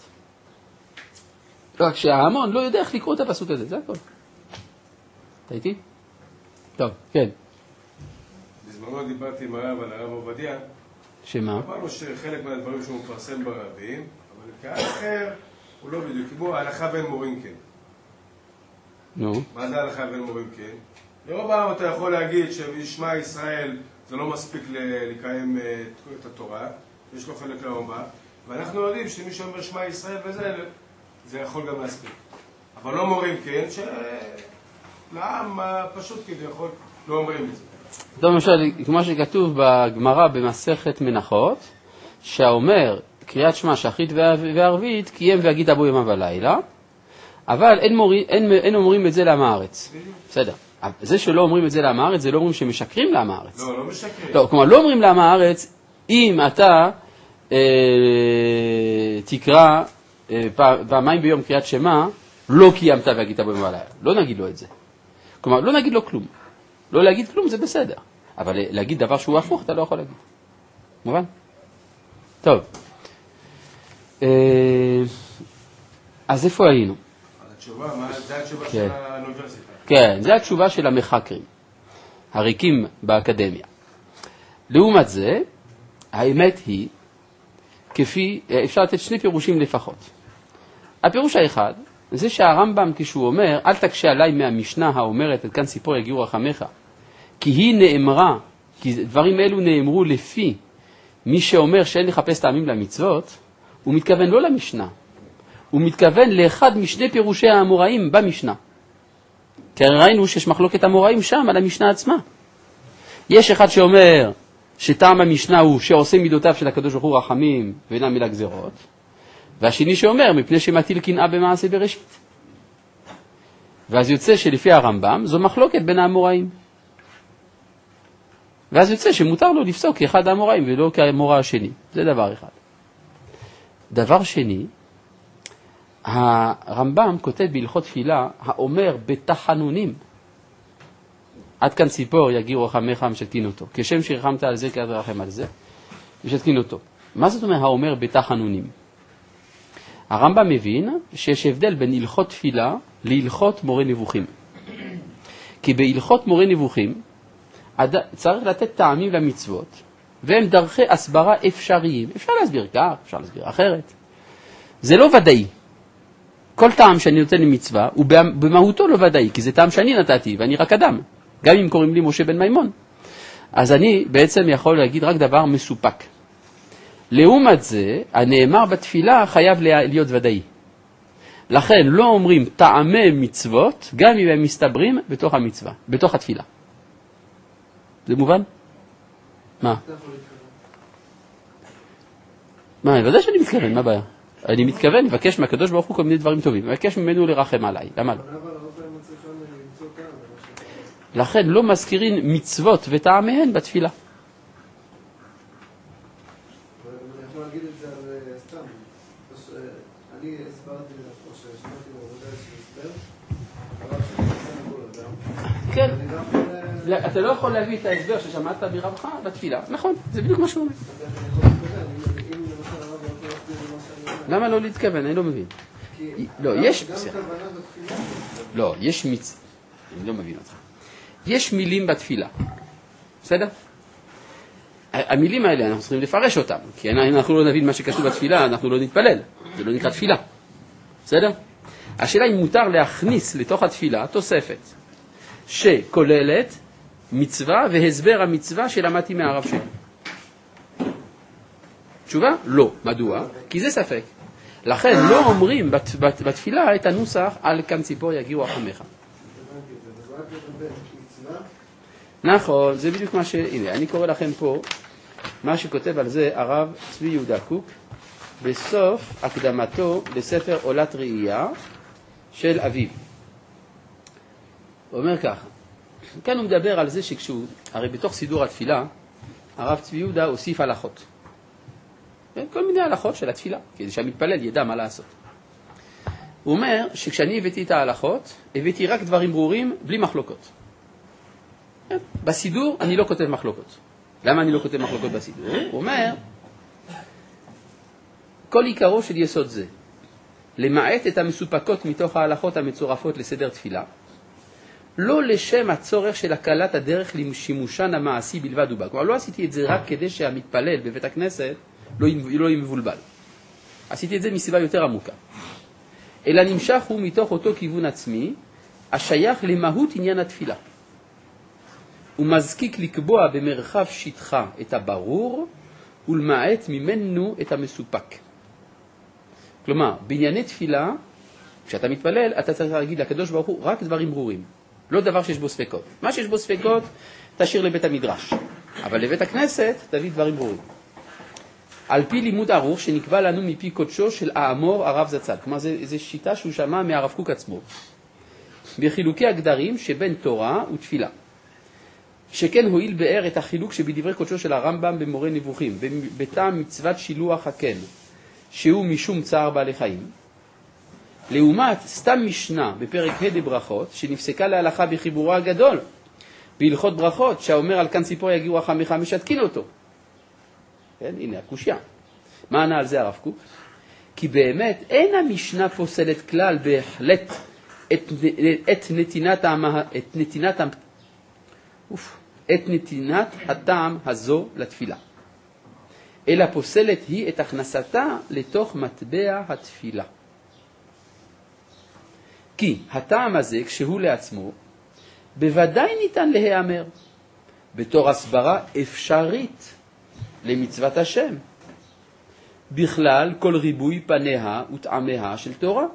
רק שההמון לא יודע איך לקרוא את הפסוק הזה, זה הכל. אתה איתי? טוב, כן. בזמנו דיברתי עם הרב על הרב עובדיה. שמה? אמרנו שחלק מהדברים שהוא מפרסם ברבים, אבל קהל אחר הוא לא בדיוק, כמו ההלכה בין מורים כן. נו. מה זה ההלכה בין מורים כן? לרוב העם אתה יכול להגיד שבשמע ישראל זה לא מספיק לקיים את התורה, יש לו חלק לאומה, ואנחנו יודעים שמי שאומר שמע ישראל וזה, זה יכול גם להספיק. אבל לא מורים כן, שלעם פשוט כביכול לא אומרים את זה. טוב, למשל, כמו שכתוב בגמרא במסכת מנחות, שהאומר קריאת שמע שחרית וערבית, קיים והגיד אבו יומם ולילה, אבל אין אומרים את זה לעם הארץ. בסדר. זה שלא אומרים את זה לעם הארץ, זה לא אומרים שמשקרים לעם הארץ. לא, לא משקרים. לא, כלומר, לא אומרים לעם הארץ, אם אתה תקרא פעמיים ביום קריאת שמע, לא קיימת והגיד אבו יומם ולילה. לא נגיד לו את זה. כלומר, לא נגיד לו כלום. לא להגיד כלום זה בסדר, אבל להגיד דבר שהוא הפוך אתה לא יכול להגיד. מובן? טוב. אז איפה היינו? התשובה, זה התשובה של האוניברסיטה. כן, זה התשובה של המחקרים, הריקים באקדמיה. לעומת זה, האמת היא, אפשר לתת שני פירושים לפחות. הפירוש האחד, זה שהרמב"ם כשהוא אומר, אל תקשה עליי מהמשנה האומרת, עד כאן ציפור יגיעו רחמך, כי היא נאמרה, כי דברים אלו נאמרו לפי מי שאומר שאין לחפש טעמים למצוות, הוא מתכוון לא למשנה, הוא מתכוון לאחד משני פירושי האמוראים במשנה. כי ראינו שיש מחלוקת אמוראים שם על המשנה עצמה. יש אחד שאומר שטעם המשנה הוא שעושה מידותיו של הקדוש ברוך הוא רחמים ואינם אלא גזרות, והשני שאומר מפני שמטיל קנאה במעשה בראשית. ואז יוצא שלפי הרמב"ם זו מחלוקת בין האמוראים. ואז יוצא שמותר לו לפסוק כאחד האמוראים ולא כאמורא השני. זה דבר אחד. דבר שני, הרמב"ם כותב בהלכות תפילה, האומר בתחנונים, עד כאן ציפור יגיעו רחמך משתקין אותו. כשם שרחמת על זה כעד רחם על זה, משתקין אותו. מה זאת אומרת האומר בתחנונים? הרמב"ם מבין שיש הבדל בין הלכות תפילה להלכות מורה נבוכים. כי בהלכות מורה נבוכים צריך לתת טעמים למצוות, והם דרכי הסברה אפשריים. אפשר להסביר כך, אפשר להסביר אחרת. זה לא ודאי. כל טעם שאני נותן למצווה הוא במהותו לא ודאי, כי זה טעם שאני נתתי ואני רק אדם, גם אם קוראים לי משה בן מימון. אז אני בעצם יכול להגיד רק דבר מסופק. לעומת זה, הנאמר בתפילה חייב להיות ודאי. לכן לא אומרים טעמי מצוות, גם אם הם מסתברים בתוך המצווה, בתוך התפילה. זה מובן? מה? אני ודאי שאני מתכוון, מה הבעיה? אני מתכוון, מבקש מהקדוש ברוך הוא כל מיני דברים טובים, מבקש ממנו לרחם עליי, למה לא? לכן לא מזכירים מצוות וטעמיהן בתפילה. אני יכול להגיד את זה על סתם. אני הסברתי או ששמעתי בעבודה של הסבר, הרב שמנסה לכל אדם. כן. אתה לא יכול להביא את ההסבר ששמעת ברבך בתפילה. נכון, זה בדיוק מה שהוא אומר. למה לא להתכוון? אני לא מבין. לא, יש... לא, יש אני לא מבין אותך. יש מילים בתפילה. בסדר? המילים האלה אנחנו צריכים לפרש אותם, כי אנחנו לא נבין מה שכתוב בתפילה, אנחנו לא נתפלל. זה לא נקרא תפילה. בסדר? השאלה היא מותר להכניס לתוך התפילה תוספת שכוללת מצווה והסבר המצווה שלמדתי מהרב שלי. תשובה? לא. מדוע? כי זה ספק. לכן לא אומרים בתפילה את הנוסח על כאן ציפור יגיעו רחמך. נכון, זה בדיוק מה הנה, אני קורא לכם פה מה שכותב על זה הרב צבי יהודה קוק בסוף הקדמתו לספר עולת ראייה של אביו. הוא אומר ככה, כאן הוא מדבר על זה שכשהוא, הרי בתוך סידור התפילה, הרב צבי יהודה הוסיף הלכות. כל מיני הלכות של התפילה, כדי שהמתפלל ידע מה לעשות. הוא אומר שכשאני הבאתי את ההלכות, הבאתי רק דברים ברורים, בלי מחלוקות. בסידור אני לא כותב מחלוקות. למה אני לא כותב מחלוקות בסידור? הוא אומר, כל עיקרו של יסוד זה, למעט את המסופקות מתוך ההלכות המצורפות לסדר תפילה, לא לשם הצורך של הקלת הדרך לשימושן המעשי בלבד ובא. כלומר, לא עשיתי את זה רק כדי שהמתפלל בבית הכנסת לא יהיה מבולבל. עשיתי את זה מסיבה יותר עמוקה. אלא נמשך הוא מתוך אותו כיוון עצמי, השייך למהות עניין התפילה. הוא מזקיק לקבוע במרחב שטחה את הברור, ולמעט ממנו את המסופק. כלומר, בענייני תפילה, כשאתה מתפלל, אתה צריך להגיד לקדוש ברוך הוא רק דברים ברורים. לא דבר שיש בו ספקות. מה שיש בו ספקות, תשאיר לבית המדרש. אבל לבית הכנסת, תביא דברים ברורים. על פי לימוד ארוך שנקבע לנו מפי קודשו של האמור הרב זצ"ל. כלומר, זו שיטה שהוא שמע מהרב קוק עצמו. בחילוקי הגדרים שבין תורה ותפילה. שכן הועיל באר את החילוק שבדברי קודשו של הרמב"ם במורה נבוכים, בטעם מצוות שילוח הקן, שהוא משום צער בעלי חיים. לעומת סתם משנה בפרק ה' ברכות, שנפסקה להלכה בחיבורו הגדול, בהלכות ברכות, שהאומר על כאן ציפור יגיעו רחמך משתקין אותו. כן, הנה הקושיה. מה ענה על זה הרב קוק? כי באמת אין המשנה פוסלת כלל בהחלט את נתינת הטעם הזו לתפילה. אלא פוסלת היא את הכנסתה לתוך מטבע התפילה. כי הטעם הזה, כשהוא לעצמו, בוודאי ניתן להיאמר, בתור הסברה אפשרית למצוות השם. בכלל, כל ריבוי פניה וטעמיה של תורה.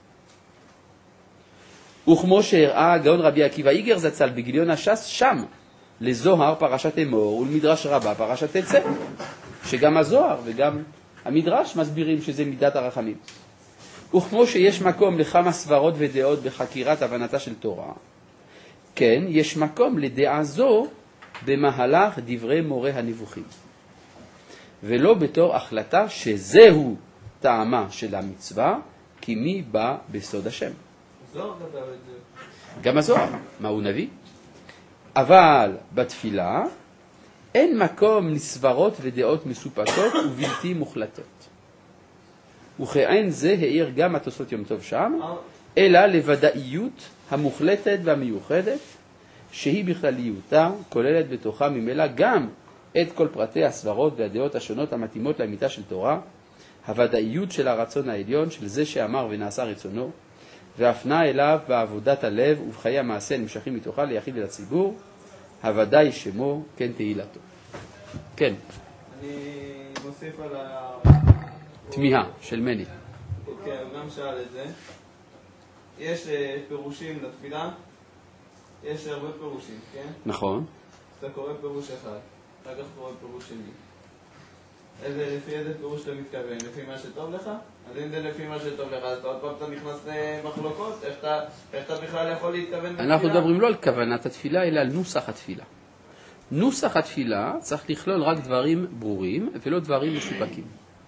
וכמו שהראה הגאון רבי עקיבא איגר זצ"ל בגיליון הש"ס, שם, לזוהר פרשת אמור ולמדרש רבה פרשת תצא, שגם הזוהר וגם המדרש מסבירים שזה מידת הרחמים. וכמו שיש מקום לכמה סברות ודעות בחקירת הבנתה של תורה, כן, יש מקום לדעה זו במהלך דברי מורה הנבוכים. ולא בתור החלטה שזהו טעמה של המצווה, כי מי בא בסוד השם. זוהר כתב את זה. גם הזוהר, מה הוא נביא? אבל בתפילה אין מקום לסברות ודעות מסופקות ובלתי מוחלטות. וכאין זה העיר גם התוספות יום טוב שם, אלא לוודאיות המוחלטת והמיוחדת, שהיא בכלליותה כוללת בתוכה ממילא גם את כל פרטי הסברות והדעות השונות המתאימות לאמיתה של תורה, הוודאיות של הרצון העליון, של זה שאמר ונעשה רצונו, והפנה אליו בעבודת הלב ובחיי המעשה נמשכים מתוכה ליחיד ולציבור, הוודאי שמו כן תהילתו. כן. אני מוסיף על תמיהה של מני. כן, הוא גם שאל את זה. יש פירושים לתפילה, יש הרבה פירושים, כן? נכון. אתה קורא פירוש אחד, אחר כך קורא פירוש שני. לפי איזה פירוש אתה מתכוון? לפי מה שטוב לך? אז אם זה לפי מה שטוב לך, אז עוד פעם אתה נכנס למחלוקות? איך אתה בכלל יכול להתכוון בתפילה? אנחנו מדברים לא על כוונת התפילה, אלא על נוסח התפילה. נוסח התפילה צריך לכלול רק דברים ברורים ולא דברים מסופקים.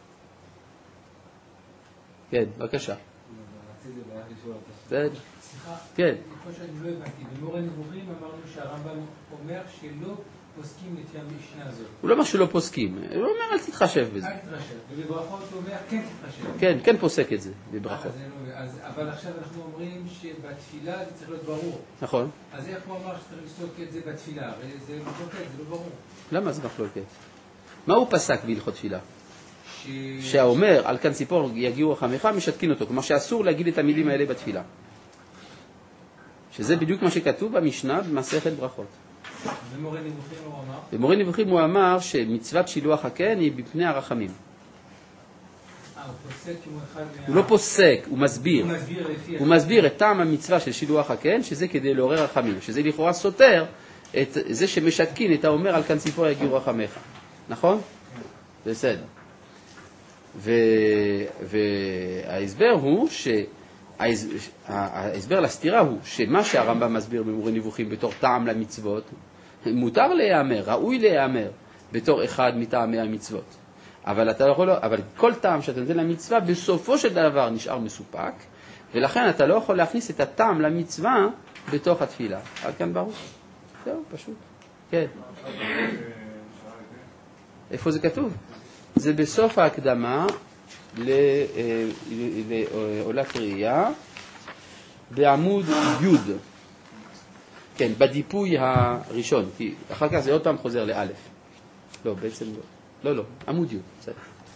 כן, בבקשה. סליחה, כן. כמו שאני לא הבנתי, במורה נבוכים אמרנו שהרמב"ם אומר שלא פוסקים לפי המשנה הזאת. הוא לא אומר שלא פוסקים, הוא אומר אל תתחשב בזה. אל תתחשב, ובברכות הוא אומר כן תתחשב. כן, כן פוסק את זה בברכות. אבל עכשיו אנחנו אומרים שבתפילה זה צריך להיות ברור. נכון. אז איך הוא אמר שצריך לפסוק את זה בתפילה? הרי זה מחלוקת, זה לא ברור. למה זה מחלוקת? מה הוא פסק בהלכות תפילה? שהאומר על כאן ציפור יגיעו רחמך משתקין אותו, כלומר שאסור להגיד את המילים האלה בתפילה. שזה בדיוק מה שכתוב במשנה במסכת ברכות. במורה נבוכים הוא אמר? במורה נבוכים הוא אמר שמצוות שילוח הקן היא בפני הרחמים. הוא פוסק כמו אחד הוא לא פוסק, הוא מסביר. הוא מסביר את טעם המצווה של שילוח הקן, שזה כדי לעורר רחמים, שזה לכאורה סותר את זה שמשתקין את האומר על כאן ציפור יגיעו רחמך. נכון? בסדר. וההסבר הוא ההסבר לסתירה הוא שמה שהרמב"ם מסביר במורה נבוכים בתור טעם למצוות, מותר להיאמר, ראוי להיאמר בתור אחד מטעמי המצוות. אבל אתה לא יכול, אבל כל טעם שאתה נותן למצווה, בסופו של דבר נשאר מסופק, ולכן אתה לא יכול להכניס את הטעם למצווה בתוך התפילה. עד כאן ברור? זהו, פשוט. כן. איפה זה כתוב? זה בסוף ההקדמה לעולת ראייה, בעמוד י'. כן, בדיפוי הראשון, כי אחר כך זה עוד פעם חוזר לאלף. לא, בעצם לא. לא, עמוד י'. בסדר.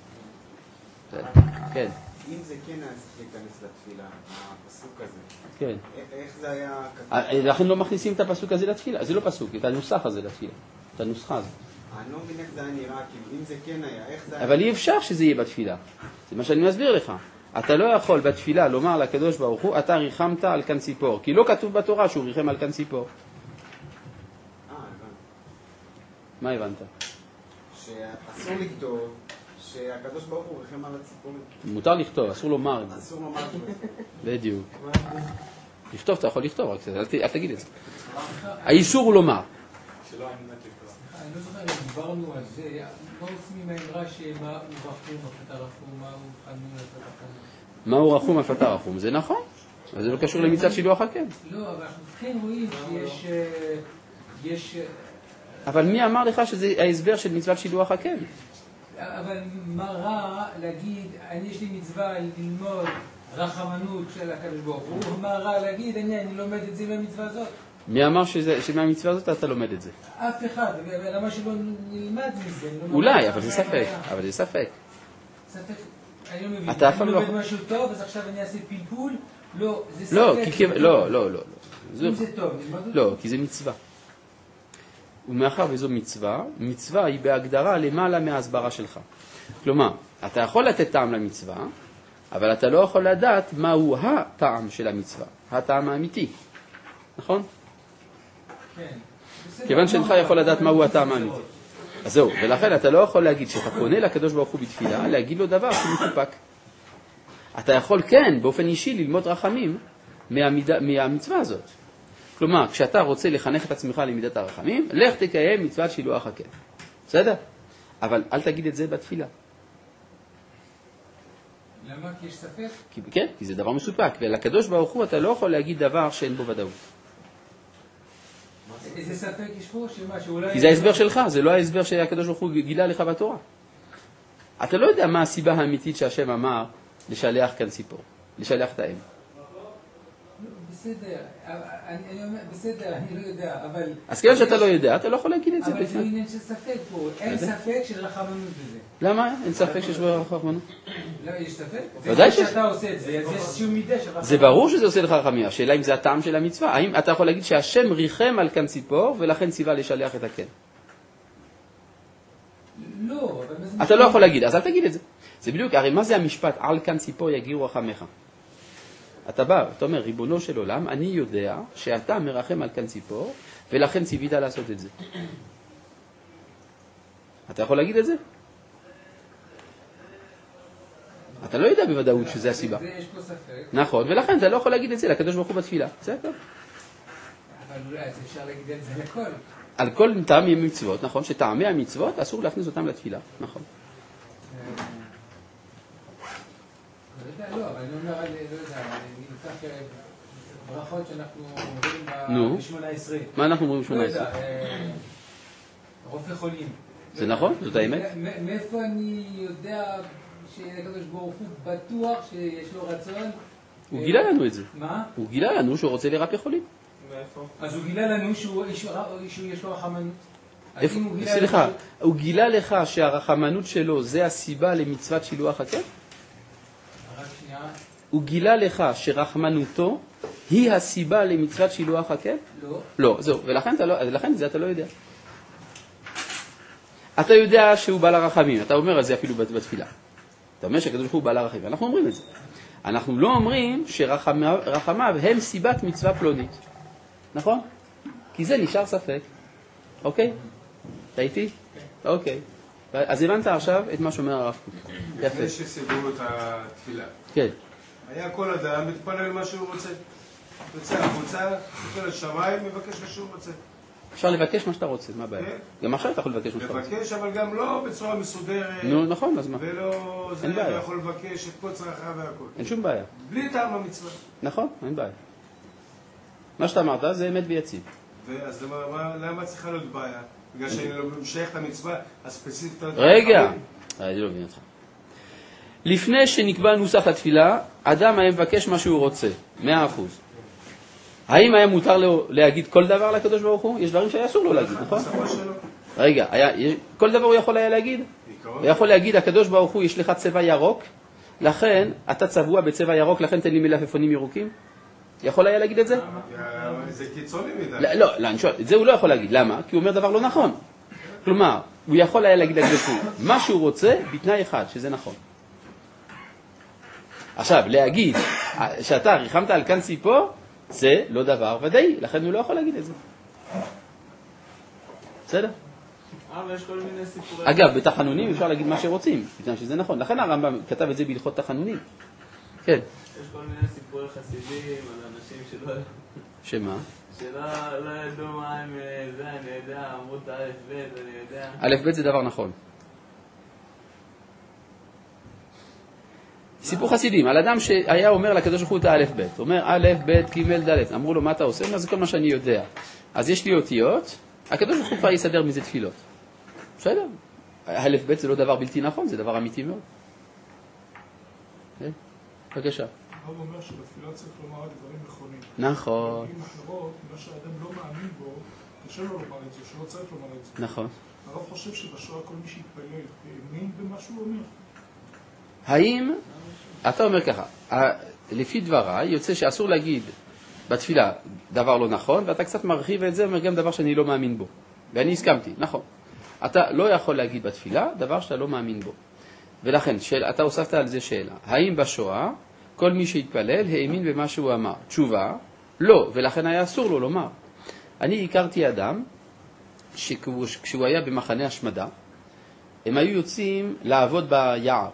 כן. אם זה כן להיכנס לתפילה, הפסוק הזה, כן. איך זה היה כתוב? לכן לא מכניסים את הפסוק הזה לתפילה, זה לא פסוק, את הנוסח הזה לתפילה, את הנוסחה הזאת. אני לא מבין איך זה היה נראה, כאילו, אם זה כן היה, איך זה היה... אבל אי אפשר שזה יהיה בתפילה. זה מה שאני מסביר לך. אתה לא יכול בתפילה לומר לקדוש ברוך הוא, אתה ריחמת על כאן ציפור, כי לא כתוב בתורה שהוא ריחם על כאן ציפור. הבנתי. מה הבנת? שאסור לכתוב שהקדוש ברוך הוא ריחם על הציפורים. מותר לכתוב, אסור לומר את זה. אסור לומר את זה. בדיוק. לכתוב, אתה יכול לכתוב, רק אל תגיד את זה. האיסור הוא לומר. אני לא זוכר, דיברנו על זה, מה עושים עם האמרה שמה הוא רחום אף אתה רחום, מה הוא חנון אף אתה חנון? מה הוא רחום אף אתה רחום? זה נכון. אבל זה לא קשור למצוות שילוח הקן. לא, אבל אנחנו כן רואים שיש... אבל מי אמר לך שזה ההסבר של מצוות שילוח הקן? אבל מה רע להגיד, יש לי מצווה ללמוד רחמנות של הקדוש ברוך הוא, מה רע להגיד, אני לומד את זה מהמצווה הזאת? מי אמר שמהמצווה הזאת אתה לומד את זה? אף אחד, למה שלא נלמד מזה? אולי, אבל זה ספק. אבל זה ספק. ספק, אני לא מבין. אתה אף פעם אני לא... לומד משהו טוב, אז עכשיו אני אעשה פלפול? לא, זה ספק. לא. אם זה טוב, נלמד אותו? לא, כי זה מצווה. ומאחר וזו מצווה, מצווה היא בהגדרה למעלה מההסברה שלך. כלומר, אתה יכול לתת טעם למצווה, אבל אתה לא יכול לדעת מהו הטעם של המצווה, הטעם האמיתי. נכון? כן. כיוון שאינך יכול לדעת מהו הטעם האמיתי. אז זהו, ולכן אתה לא יכול להגיד שאתה פונה לקדוש ברוך הוא בתפילה, להגיד לו דבר שמסופק. אתה יכול כן, באופן אישי, ללמוד רחמים מהמצווה הזאת. כלומר, כשאתה רוצה לחנך את עצמך למידת הרחמים, לך תקיים מצוות שילוח הקן. בסדר? אבל אל תגיד את זה בתפילה. למה? כי יש ספק? כן, כי זה דבר מסופק, ולקדוש ברוך הוא אתה לא יכול להגיד דבר שאין בו ודאות. איזה ספק יש פה? שאולי... כי זה ההסבר שלך, זה לא ההסבר שהקדוש ברוך הוא גילה לך בתורה. אתה לא יודע מה הסיבה האמיתית שהשם אמר לשלח כאן ציפור, לשלח את האם. בסדר, אני לא יודע, אבל... אז כיוון שאתה לא יודע, אתה לא יכול להגיד את זה. אבל זה עניין של ספק פה, אין ספק של רחמנות בזה. למה? אין ספק שיש בו רחמנות? לא, יש ספק? ודאי שיש. שאתה עושה את זה, אז יש איזשהו מידה של רחמנות. זה ברור שזה עושה לך רחמים, השאלה אם זה הטעם של המצווה. האם אתה יכול להגיד שהשם ריחם על כאן ציפור, ולכן ציווה לשלח את הקן? לא, אבל... אתה לא יכול להגיד, אז אל תגיד את זה. זה בדיוק, הרי מה זה המשפט, על כאן ציפור יגיעו רחמך? אתה בא, אתה אומר, ריבונו של עולם, אני יודע שאתה מרחם על כאן ציפור, ולכן ציווית לעשות את זה. אתה יכול להגיד את זה? אתה לא יודע בוודאות שזה הסיבה. יש פה ספק. נכון, ולכן אתה לא יכול להגיד את זה לקדוש ברוך הוא בתפילה. בסדר? אבל אולי אז אפשר להגיד את זה לכל. על כל טעמי מצוות, נכון, שטעמי המצוות אסור להכניס אותם לתפילה, נכון. לא, אבל אני אומר, אני לא יודע, אני ניקח ברכות שאנחנו אומרים ב-18. מה אנחנו אומרים ב-18? לא יודע, רופא חולים. זה נכון? זאת האמת? מאיפה אני יודע שהקדוש ברוך הוא בטוח שיש לו רצון? הוא גילה לנו את זה. מה? הוא גילה לנו שהוא רוצה לרפא חולים. מאיפה? אז הוא גילה לנו שיש לו רחמנות. סליחה, הוא גילה לך שהרחמנות שלו זה הסיבה למצוות שילוח הקן? הוא גילה לך שרחמנותו היא הסיבה למצוות שילוח הקן? לא. לא, זהו, ולכן זה אתה לא יודע. אתה יודע שהוא בעל הרחמים, אתה אומר על זה אפילו בתפילה. אתה אומר שהקדוש ברוך הוא בעל הרחמים, אנחנו אומרים את זה. אנחנו לא אומרים שרחמיו הם סיבת מצווה פלונית. נכון? כי זה נשאר ספק. אוקיי? אתה איתי? אוקיי. אז הבנת עכשיו את מה שאומר הרב קוק. יפה. לפני שסיימו את התפילה. כן. היה כל אדם מתפלל מה שהוא רוצה. יוצא החוצה, יוצא לשמיים, מבקש מה שהוא רוצה. אפשר לבקש מה שאתה רוצה, מה הבעיה? גם עכשיו אתה יכול לבקש מה שאתה רוצה. לבקש, אבל גם לא בצורה מסודרת. נו, נכון, אז מה? ולא, זה אתה יכול לבקש את כל צרכיו והכל. אין שום בעיה. בלי טעם המצווה. נכון, אין בעיה. מה שאתה אמרת זה אמת ויציב. אז למה צריכה להיות בעיה? בגלל שאני לא משייך את המצווה הספציפית. רגע, אני לא מבין אותך. לפני שנקבע נוסח התפילה, אדם היה מבקש מה שהוא רוצה, 100%. האם היה מותר לו להגיד כל דבר לקדוש ברוך הוא? יש דברים שהיה אסור לו להגיד, נכון? רגע, כל דבר הוא יכול היה להגיד? הוא יכול להגיד, הקדוש ברוך הוא יש לך צבע ירוק, לכן אתה צבוע בצבע ירוק, לכן תן לי מלפפונים ירוקים? יכול היה להגיד את זה? זה קיצוני מדי. לא, אני שואל, את זה הוא לא יכול להגיד, למה? כי הוא אומר דבר לא נכון. כלומר, הוא יכול היה להגיד לקדוש ברוך הוא מה שהוא רוצה בתנאי אחד, שזה נכון. עכשיו, להגיד שאתה ריחמת על כאן ציפור, זה לא דבר ודאי, לכן הוא לא יכול להגיד את זה. בסדר? יש כל מיני סיפורי... אגב, בתחנונים אפשר להגיד מה שרוצים, בגלל שזה נכון. לכן הרמב"ם כתב את זה בהלכות תחנונים. כן. יש כל מיני סיפורי חסידים על אנשים שלא... שמה? שלא ידעו מה הם... זה אני יודע, אמרו את א' ב', אני יודע. א' ב' זה דבר נכון. סיפור חסידים, על אדם שהיה אומר לקדוש ברוך הוא את א' ב', אומר א' ב' ג' ד', אמרו לו מה אתה עושה? מה זה כל מה שאני יודע. אז יש לי אותיות, הקדוש ברוך הוא כבר יסדר מזה תפילות. בסדר, א' ב' זה לא דבר בלתי נכון, זה דבר אמיתי מאוד. בבקשה. הרב אומר שבתפילה צריך לומר רק דברים נכונים. נכון. במילים אחרות, מה שהאדם לא מאמין בו, קשה לו לומר את זה, שלא צריך לומר את זה. נכון. הרב חושב שבשואה כל מי שהתפלל האמין במה שהוא אומר. האם, אתה אומר ככה, לפי דבריי יוצא שאסור להגיד בתפילה דבר לא נכון, ואתה קצת מרחיב את זה, אומר גם דבר שאני לא מאמין בו. ואני הסכמתי, נכון. אתה לא יכול להגיד בתפילה דבר שאתה לא מאמין בו. ולכן, אתה הוספת על זה שאלה. האם בשואה כל מי שהתפלל האמין במה שהוא אמר? תשובה, לא, ולכן היה אסור לו לומר. אני הכרתי אדם שכשהוא היה במחנה השמדה, הם היו יוצאים לעבוד ביער.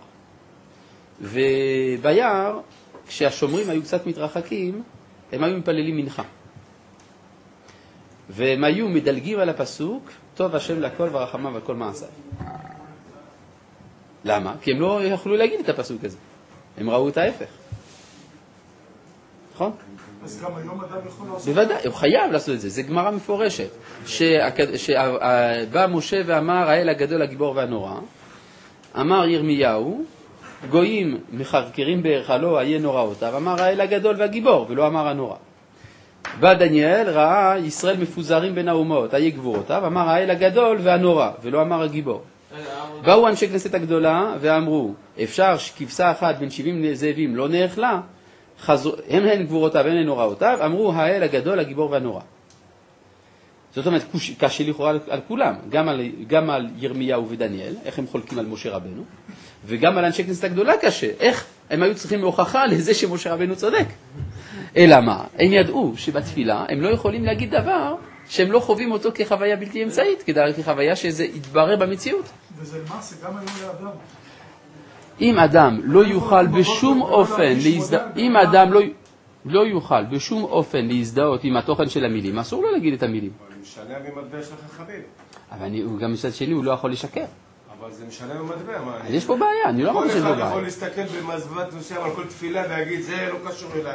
וביער, כשהשומרים היו קצת מתרחקים, הם היו מתפללים מנחה. והם היו מדלגים על הפסוק, טוב השם לכל ורחמיו על כל מעשיו. למה? כי הם לא יכלו להגיד את הפסוק הזה. הם ראו את ההפך. נכון? אז גם היום אדם יכול לעשות... בוודאי, הוא חייב לעשות את זה. זה גמרא מפורשת. שבא משה ואמר, האל הגדול, הגיבור והנורא, אמר ירמיהו, גויים מחרקרים בהיכלו, היה נוראותיו, אמר האל הגדול והגיבור, ולא אמר הנורא. בא דניאל, ראה ישראל מפוזרים בין האומות, היה גבורותיו, אמר האל הגדול והנורא, ולא אמר הגיבור. באו אנשי כנסת הגדולה ואמרו, אפשר שכבשה אחת בין 70 זאבים לא נאכלה, הן גבורותיו, הן נוראותיו, אמרו האל הגדול, הגיבור והנורא. זאת אומרת, קשה לכאורה על כולם, גם על ירמיהו ודניאל, איך הם חולקים על משה רבנו, וגם על אנשי כנסת הגדולה קשה, איך הם היו צריכים להוכחה לזה שמשה רבנו צודק. אלא מה? הם ידעו שבתפילה הם לא יכולים להגיד דבר שהם לא חווים אותו כחוויה בלתי אמצעית, כחוויה שזה יתברר במציאות. וזה למעשה גם היום לאדם. אם אדם לא יוכל בשום אופן אם אדם לא יוכל בשום אופן להזדהות עם התוכן של המילים, אסור לו להגיד את המילים. אבל משנה במטבע של חכמים. אבל גם מצד שני הוא לא יכול לשקר. אבל זה משנה במטבע. אז יש פה בעיה, אני לא אמרתי שיש פה כל אחד בעיה. יכול להסתכל במזוות מסוים על כל תפילה ולהגיד זה לא קשור אליי.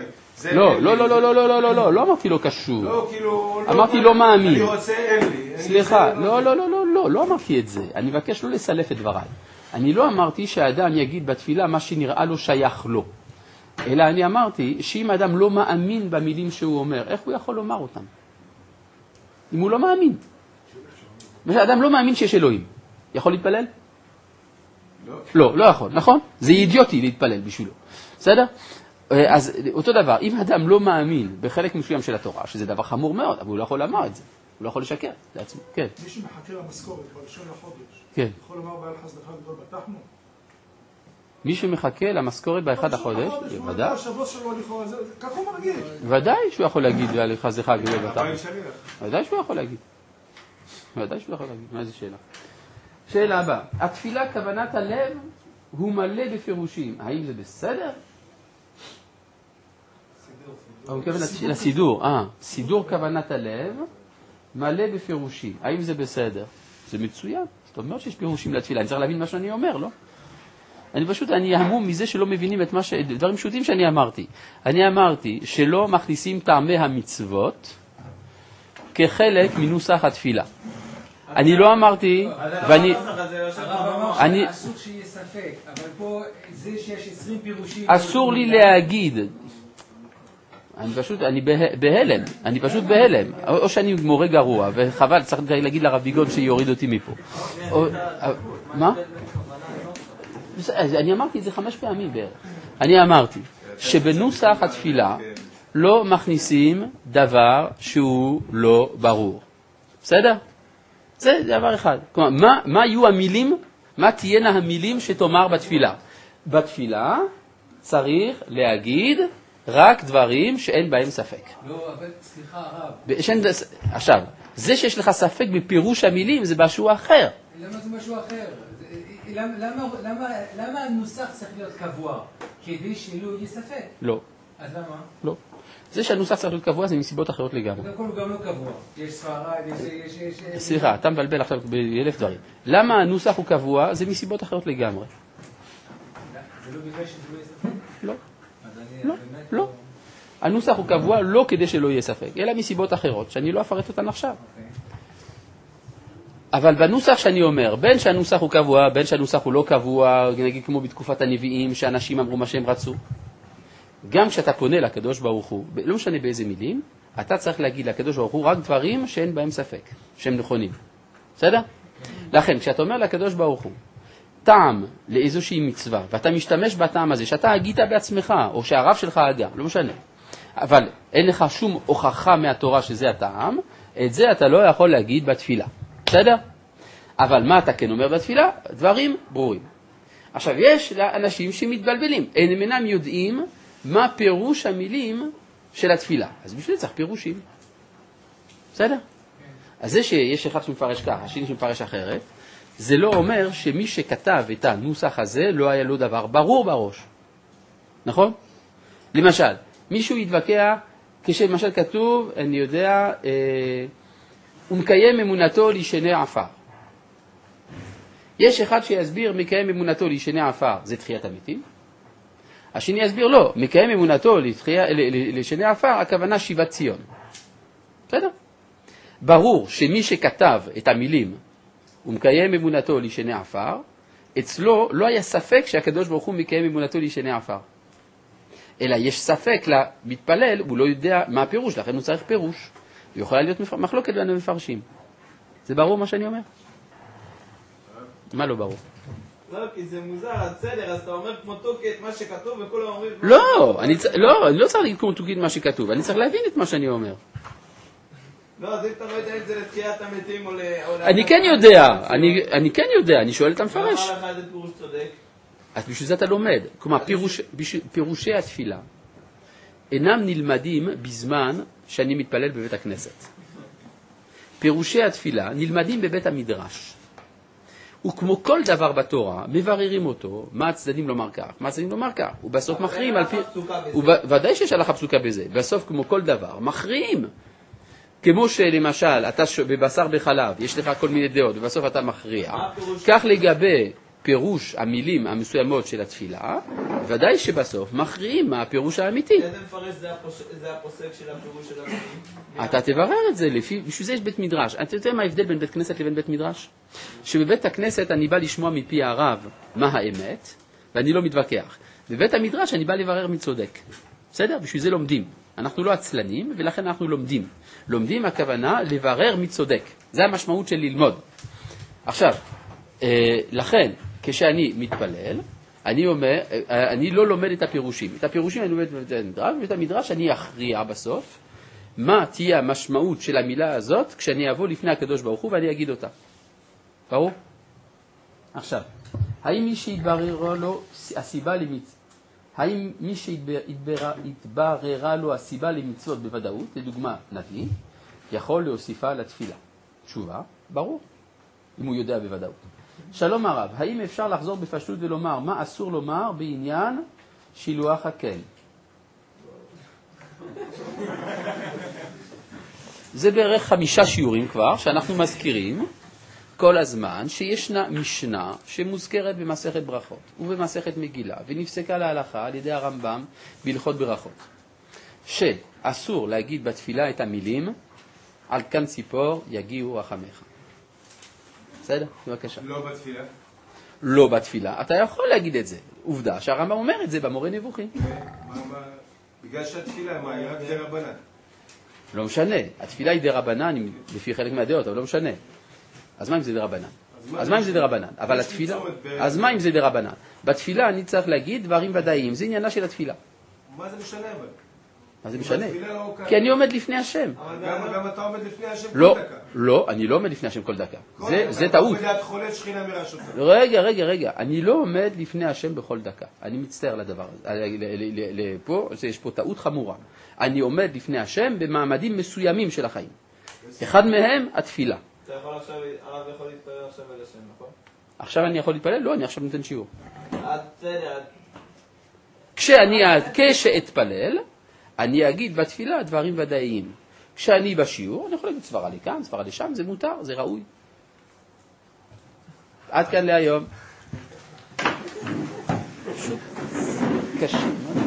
לא אמרתי לא קשור. לא, כאילו... אמרתי לא מאמין. אני רוצה, אין לי. סליחה, לא אמרתי את זה. אני מבקש לא לסלף את דבריי. אני לא אמרתי שהאדם יגיד בתפילה מה שנראה לו שייך לו. אלא אני אמרתי שאם האדם לא מאמין במילים שהוא אומר, איך הוא יכול לומר אותם? אם הוא לא מאמין. האדם לא מאמין שיש אלוהים. יכול להתפלל? לא יכול, נכון? זה אידיוטי להתפלל בשבילו. בסדר? אז אותו דבר, אם האדם לא מאמין בחלק מסוים של התורה, שזה דבר חמור מאוד, אבל הוא לא יכול לומר את זה. הוא לא יכול לשקר לעצמו. כן. מי שמחכה למשכורת בראשון לחודש, כן. יכול לומר בעל חסדך גדול בטחנו? מי שמחכה למשכורת באחד החודש, ודאי. כך הוא מרגיש. ודאי שהוא יכול להגיד בעל חסדך גדול בטחנו. ודאי שהוא יכול להגיד. מה זה שאלה? שאלה הבאה. התפילה כוונת הלב הוא מלא בפירושים. האם זה בסדר? הוא מתכוון לסידור. סידור כוונת הלב מלא בפירושים. האם זה בסדר? זה מצוין. זאת אומרת שיש פירושים לתפילה. אני צריך להבין מה שאני אומר, לא? אני המום מזה שלא מבינים את דברים פשוטים שאני אמרתי. אני אמרתי שלא מכניסים טעמי המצוות כחלק מנוסח התפילה. אני לא אמרתי, ואני... הרב אמר שאסור שיהיה ספק, אבל פה זה שיש 20 פירושים... אסור לי להגיד. אני פשוט בהלם. או שאני מורה גרוע, וחבל, צריך להגיד לרב ביגון שיוריד אותי מפה. מה? אני אמרתי את זה 5 פעמים בערך. אני אמרתי שבנוסח התפילה לא מכניסים דבר שהוא לא ברור. בסדר? זה דבר אחד. כלומר, מה יהיו המילים, מה תהיינה המילים שתאמר בתפילה? בתפילה צריך להגיד רק דברים שאין בהם ספק. לא, אבל סליחה הרב. עכשיו, זה שיש לך ספק בפירוש המילים זה משהו אחר. למה זה משהו אחר? למה הנוסח צריך להיות קבוע? כדי שלא יהיה ספק? לא. אז למה? לא. זה שהנוסח צריך להיות קבוע זה מסיבות אחרות לגמרי. קודם כל הוא גם לא קבוע. יש ספרד, יש... סליחה, אתה מבלבל עכשיו ב1,000 דברים. למה הנוסח הוא קבוע? זה מסיבות אחרות לגמרי. זה לא בגלל שזה לא יהיה ספק? לא. אז אני לא, באמת לא. הנוסח הוא קבוע לא כדי שלא יהיה ספק, אלא מסיבות אחרות, שאני לא אפרט אותן עכשיו. אבל בנוסח שאני אומר, בין שהנוסח הוא קבוע, בין שהנוסח הוא לא קבוע, נגיד כמו בתקופת הנביאים, שאנשים אמרו מה שהם רצו, גם כשאתה פונה לקדוש ברוך הוא, לא משנה באיזה מילים, אתה צריך להגיד לקדוש ברוך הוא רק דברים שאין בהם ספק, שהם נכונים. בסדר? לכן, כשאתה אומר לקדוש ברוך הוא, טעם לאיזושהי מצווה, ואתה משתמש בטעם הזה, שאתה הגית בעצמך, או שהרב שלך הגה, לא משנה, אבל אין לך שום הוכחה מהתורה שזה הטעם, את זה אתה לא יכול להגיד בתפילה. בסדר? אבל מה אתה כן אומר בתפילה? דברים ברורים. עכשיו, יש לאנשים שמתבלבלים, הם אינם יודעים מה פירוש המילים של התפילה. אז בשביל צריך פירושים. בסדר? אז זה שיש אחד שמפרש כך, השני שמפרש אחרת, זה לא אומר שמי שכתב את הנוסח הזה לא היה לו דבר ברור בראש. נכון? למשל, מישהו יתווכח, כשלמשל כתוב, אני יודע, הוא מקיים אמונתו לישני עפר. יש אחד שיסביר מקיים אמונתו לישני עפר, זה תחיית המתים. השני יסביר לא, מקיים אמונתו לישני עפר, הכוונה שיבת ציון. בסדר? ברור שמי שכתב את המילים, הוא מקיים אמונתו לישני עפר, אצלו לא היה ספק שהקדוש ברוך הוא מקיים אמונתו לישני עפר. אלא יש ספק למתפלל, הוא לא יודע מה הפירוש, לכן הוא צריך פירוש. ויכולה להיות מחלוקת בין המפרשים. זה ברור מה שאני אומר? מה לא ברור? לא, כי זה מוזר, הסדר, אז אתה אומר כמו תוקי את מה שכתוב וכולם אומרים... לא, אני לא צריך להגיד כמו תוקי את מה שכתוב, אני צריך להבין את מה שאני אומר. לא, אז אם אתה לא יודע אם זה לתחיית המתים או אני כן יודע, אני שואל את המפרש. מה לך איזה פירוש צודק? אז בשביל זה אתה לומד. כלומר, פירושי התפילה אינם נלמדים בזמן שאני מתפלל בבית הכנסת. פירושי התפילה נלמדים בבית המדרש. וכמו כל דבר בתורה, מבררים אותו, מה הצדדים לומר כך, מה הצדדים לומר כך. ובסוף מכריעים על פי... ודאי שיש הלכה פסוקה בזה. בסוף, כמו כל דבר, מכריעים. כמו שלמשל, אתה בבשר בחלב, יש לך כל מיני דעות, ובסוף אתה מכריע. כך לגבי פירוש המילים המסוימות של התפילה, ודאי שבסוף מכריעים מה הפירוש האמיתי. איזה מפרש זה הפוסק של הפירוש של המילים? אתה תברר את זה, בשביל זה יש בית מדרש. אתה יודע מה ההבדל בין בית כנסת לבין בית מדרש? שבבית הכנסת אני בא לשמוע מפי הרב מה האמת, ואני לא מתווכח. בבית המדרש אני בא לברר מי צודק. בסדר? בשביל זה לומדים. אנחנו לא עצלנים, ולכן אנחנו לומדים. לומדים הכוונה לברר מי צודק. זה המשמעות של ללמוד. עכשיו, לכן, כשאני מתפלל, אני לא לומד את הפירושים. את הפירושים אני לומד בבית המדרש, ובבית המדרש אני אכריע בסוף מה תהיה המשמעות של המילה הזאת כשאני אבוא לפני הקדוש ברוך הוא ואני אגיד אותה. ברור? עכשיו, האם מי שהתבררה לו הסיבה האם מי שהתבררה לו הסיבה למצוות בוודאות, לדוגמה נביא, יכול להוסיפה לתפילה? תשובה, ברור, אם הוא יודע בוודאות. שלום הרב, האם אפשר לחזור בפשטות ולומר מה אסור לומר בעניין שילוח הקן? זה בערך 5 שיעורים כבר, שאנחנו מזכירים כל הזמן שישנה משנה שמוזכרת במסכת ברכות ובמסכת מגילה, ונפסקה להלכה על ידי הרמב"ם בהלכות ברכות, שאסור להגיד בתפילה את המילים על כאן ציפור יגיעו רחמך. בסדר? בבקשה. לא בתפילה? לא בתפילה. אתה יכול להגיד את זה. עובדה שהרמב"ם אומר את זה במורה נבוכים. בגלל שהתפילה, מה, היא רק די רבנן? לא משנה. התפילה היא די רבנן, לפי חלק מהדעות, אבל לא משנה. אז מה אם זה די רבנן? אז מה אם זה די רבנן? אבל התפילה... אז מה אם זה די רבנן? בתפילה אני צריך להגיד דברים ודאיים. זה עניינה של התפילה. מה זה משנה אבל? מה זה משנה? כי אני עומד לפני השם. אבל גם אתה עומד לפני השם כל לא, דקה. לא, אני לא עומד לפני השם כל דקה. זה טעות. אתה עומד חולת שכינה מרש אותך. רגע. אני לא עומד לפני השם בכל דקה. אני מצטער לדבר הזה. פה, יש פה טעות חמורה. אני עומד לפני השם במעמדים מסוימים של החיים. אחד מהם, התפילה. אתה יכול עכשיו, הרב יכול להתפלל עכשיו אל השם, נכון? עכשיו אני יכול להתפלל? לא, אני עכשיו נותן שיעור. בסדר. כשאתפלל, אני אגיד בתפילה דברים ודאיים. כשאני בשיעור, אני יכול להגיד סברה לכאן, סברה לשם, זה מותר, זה ראוי. עד כאן להיום. קשה.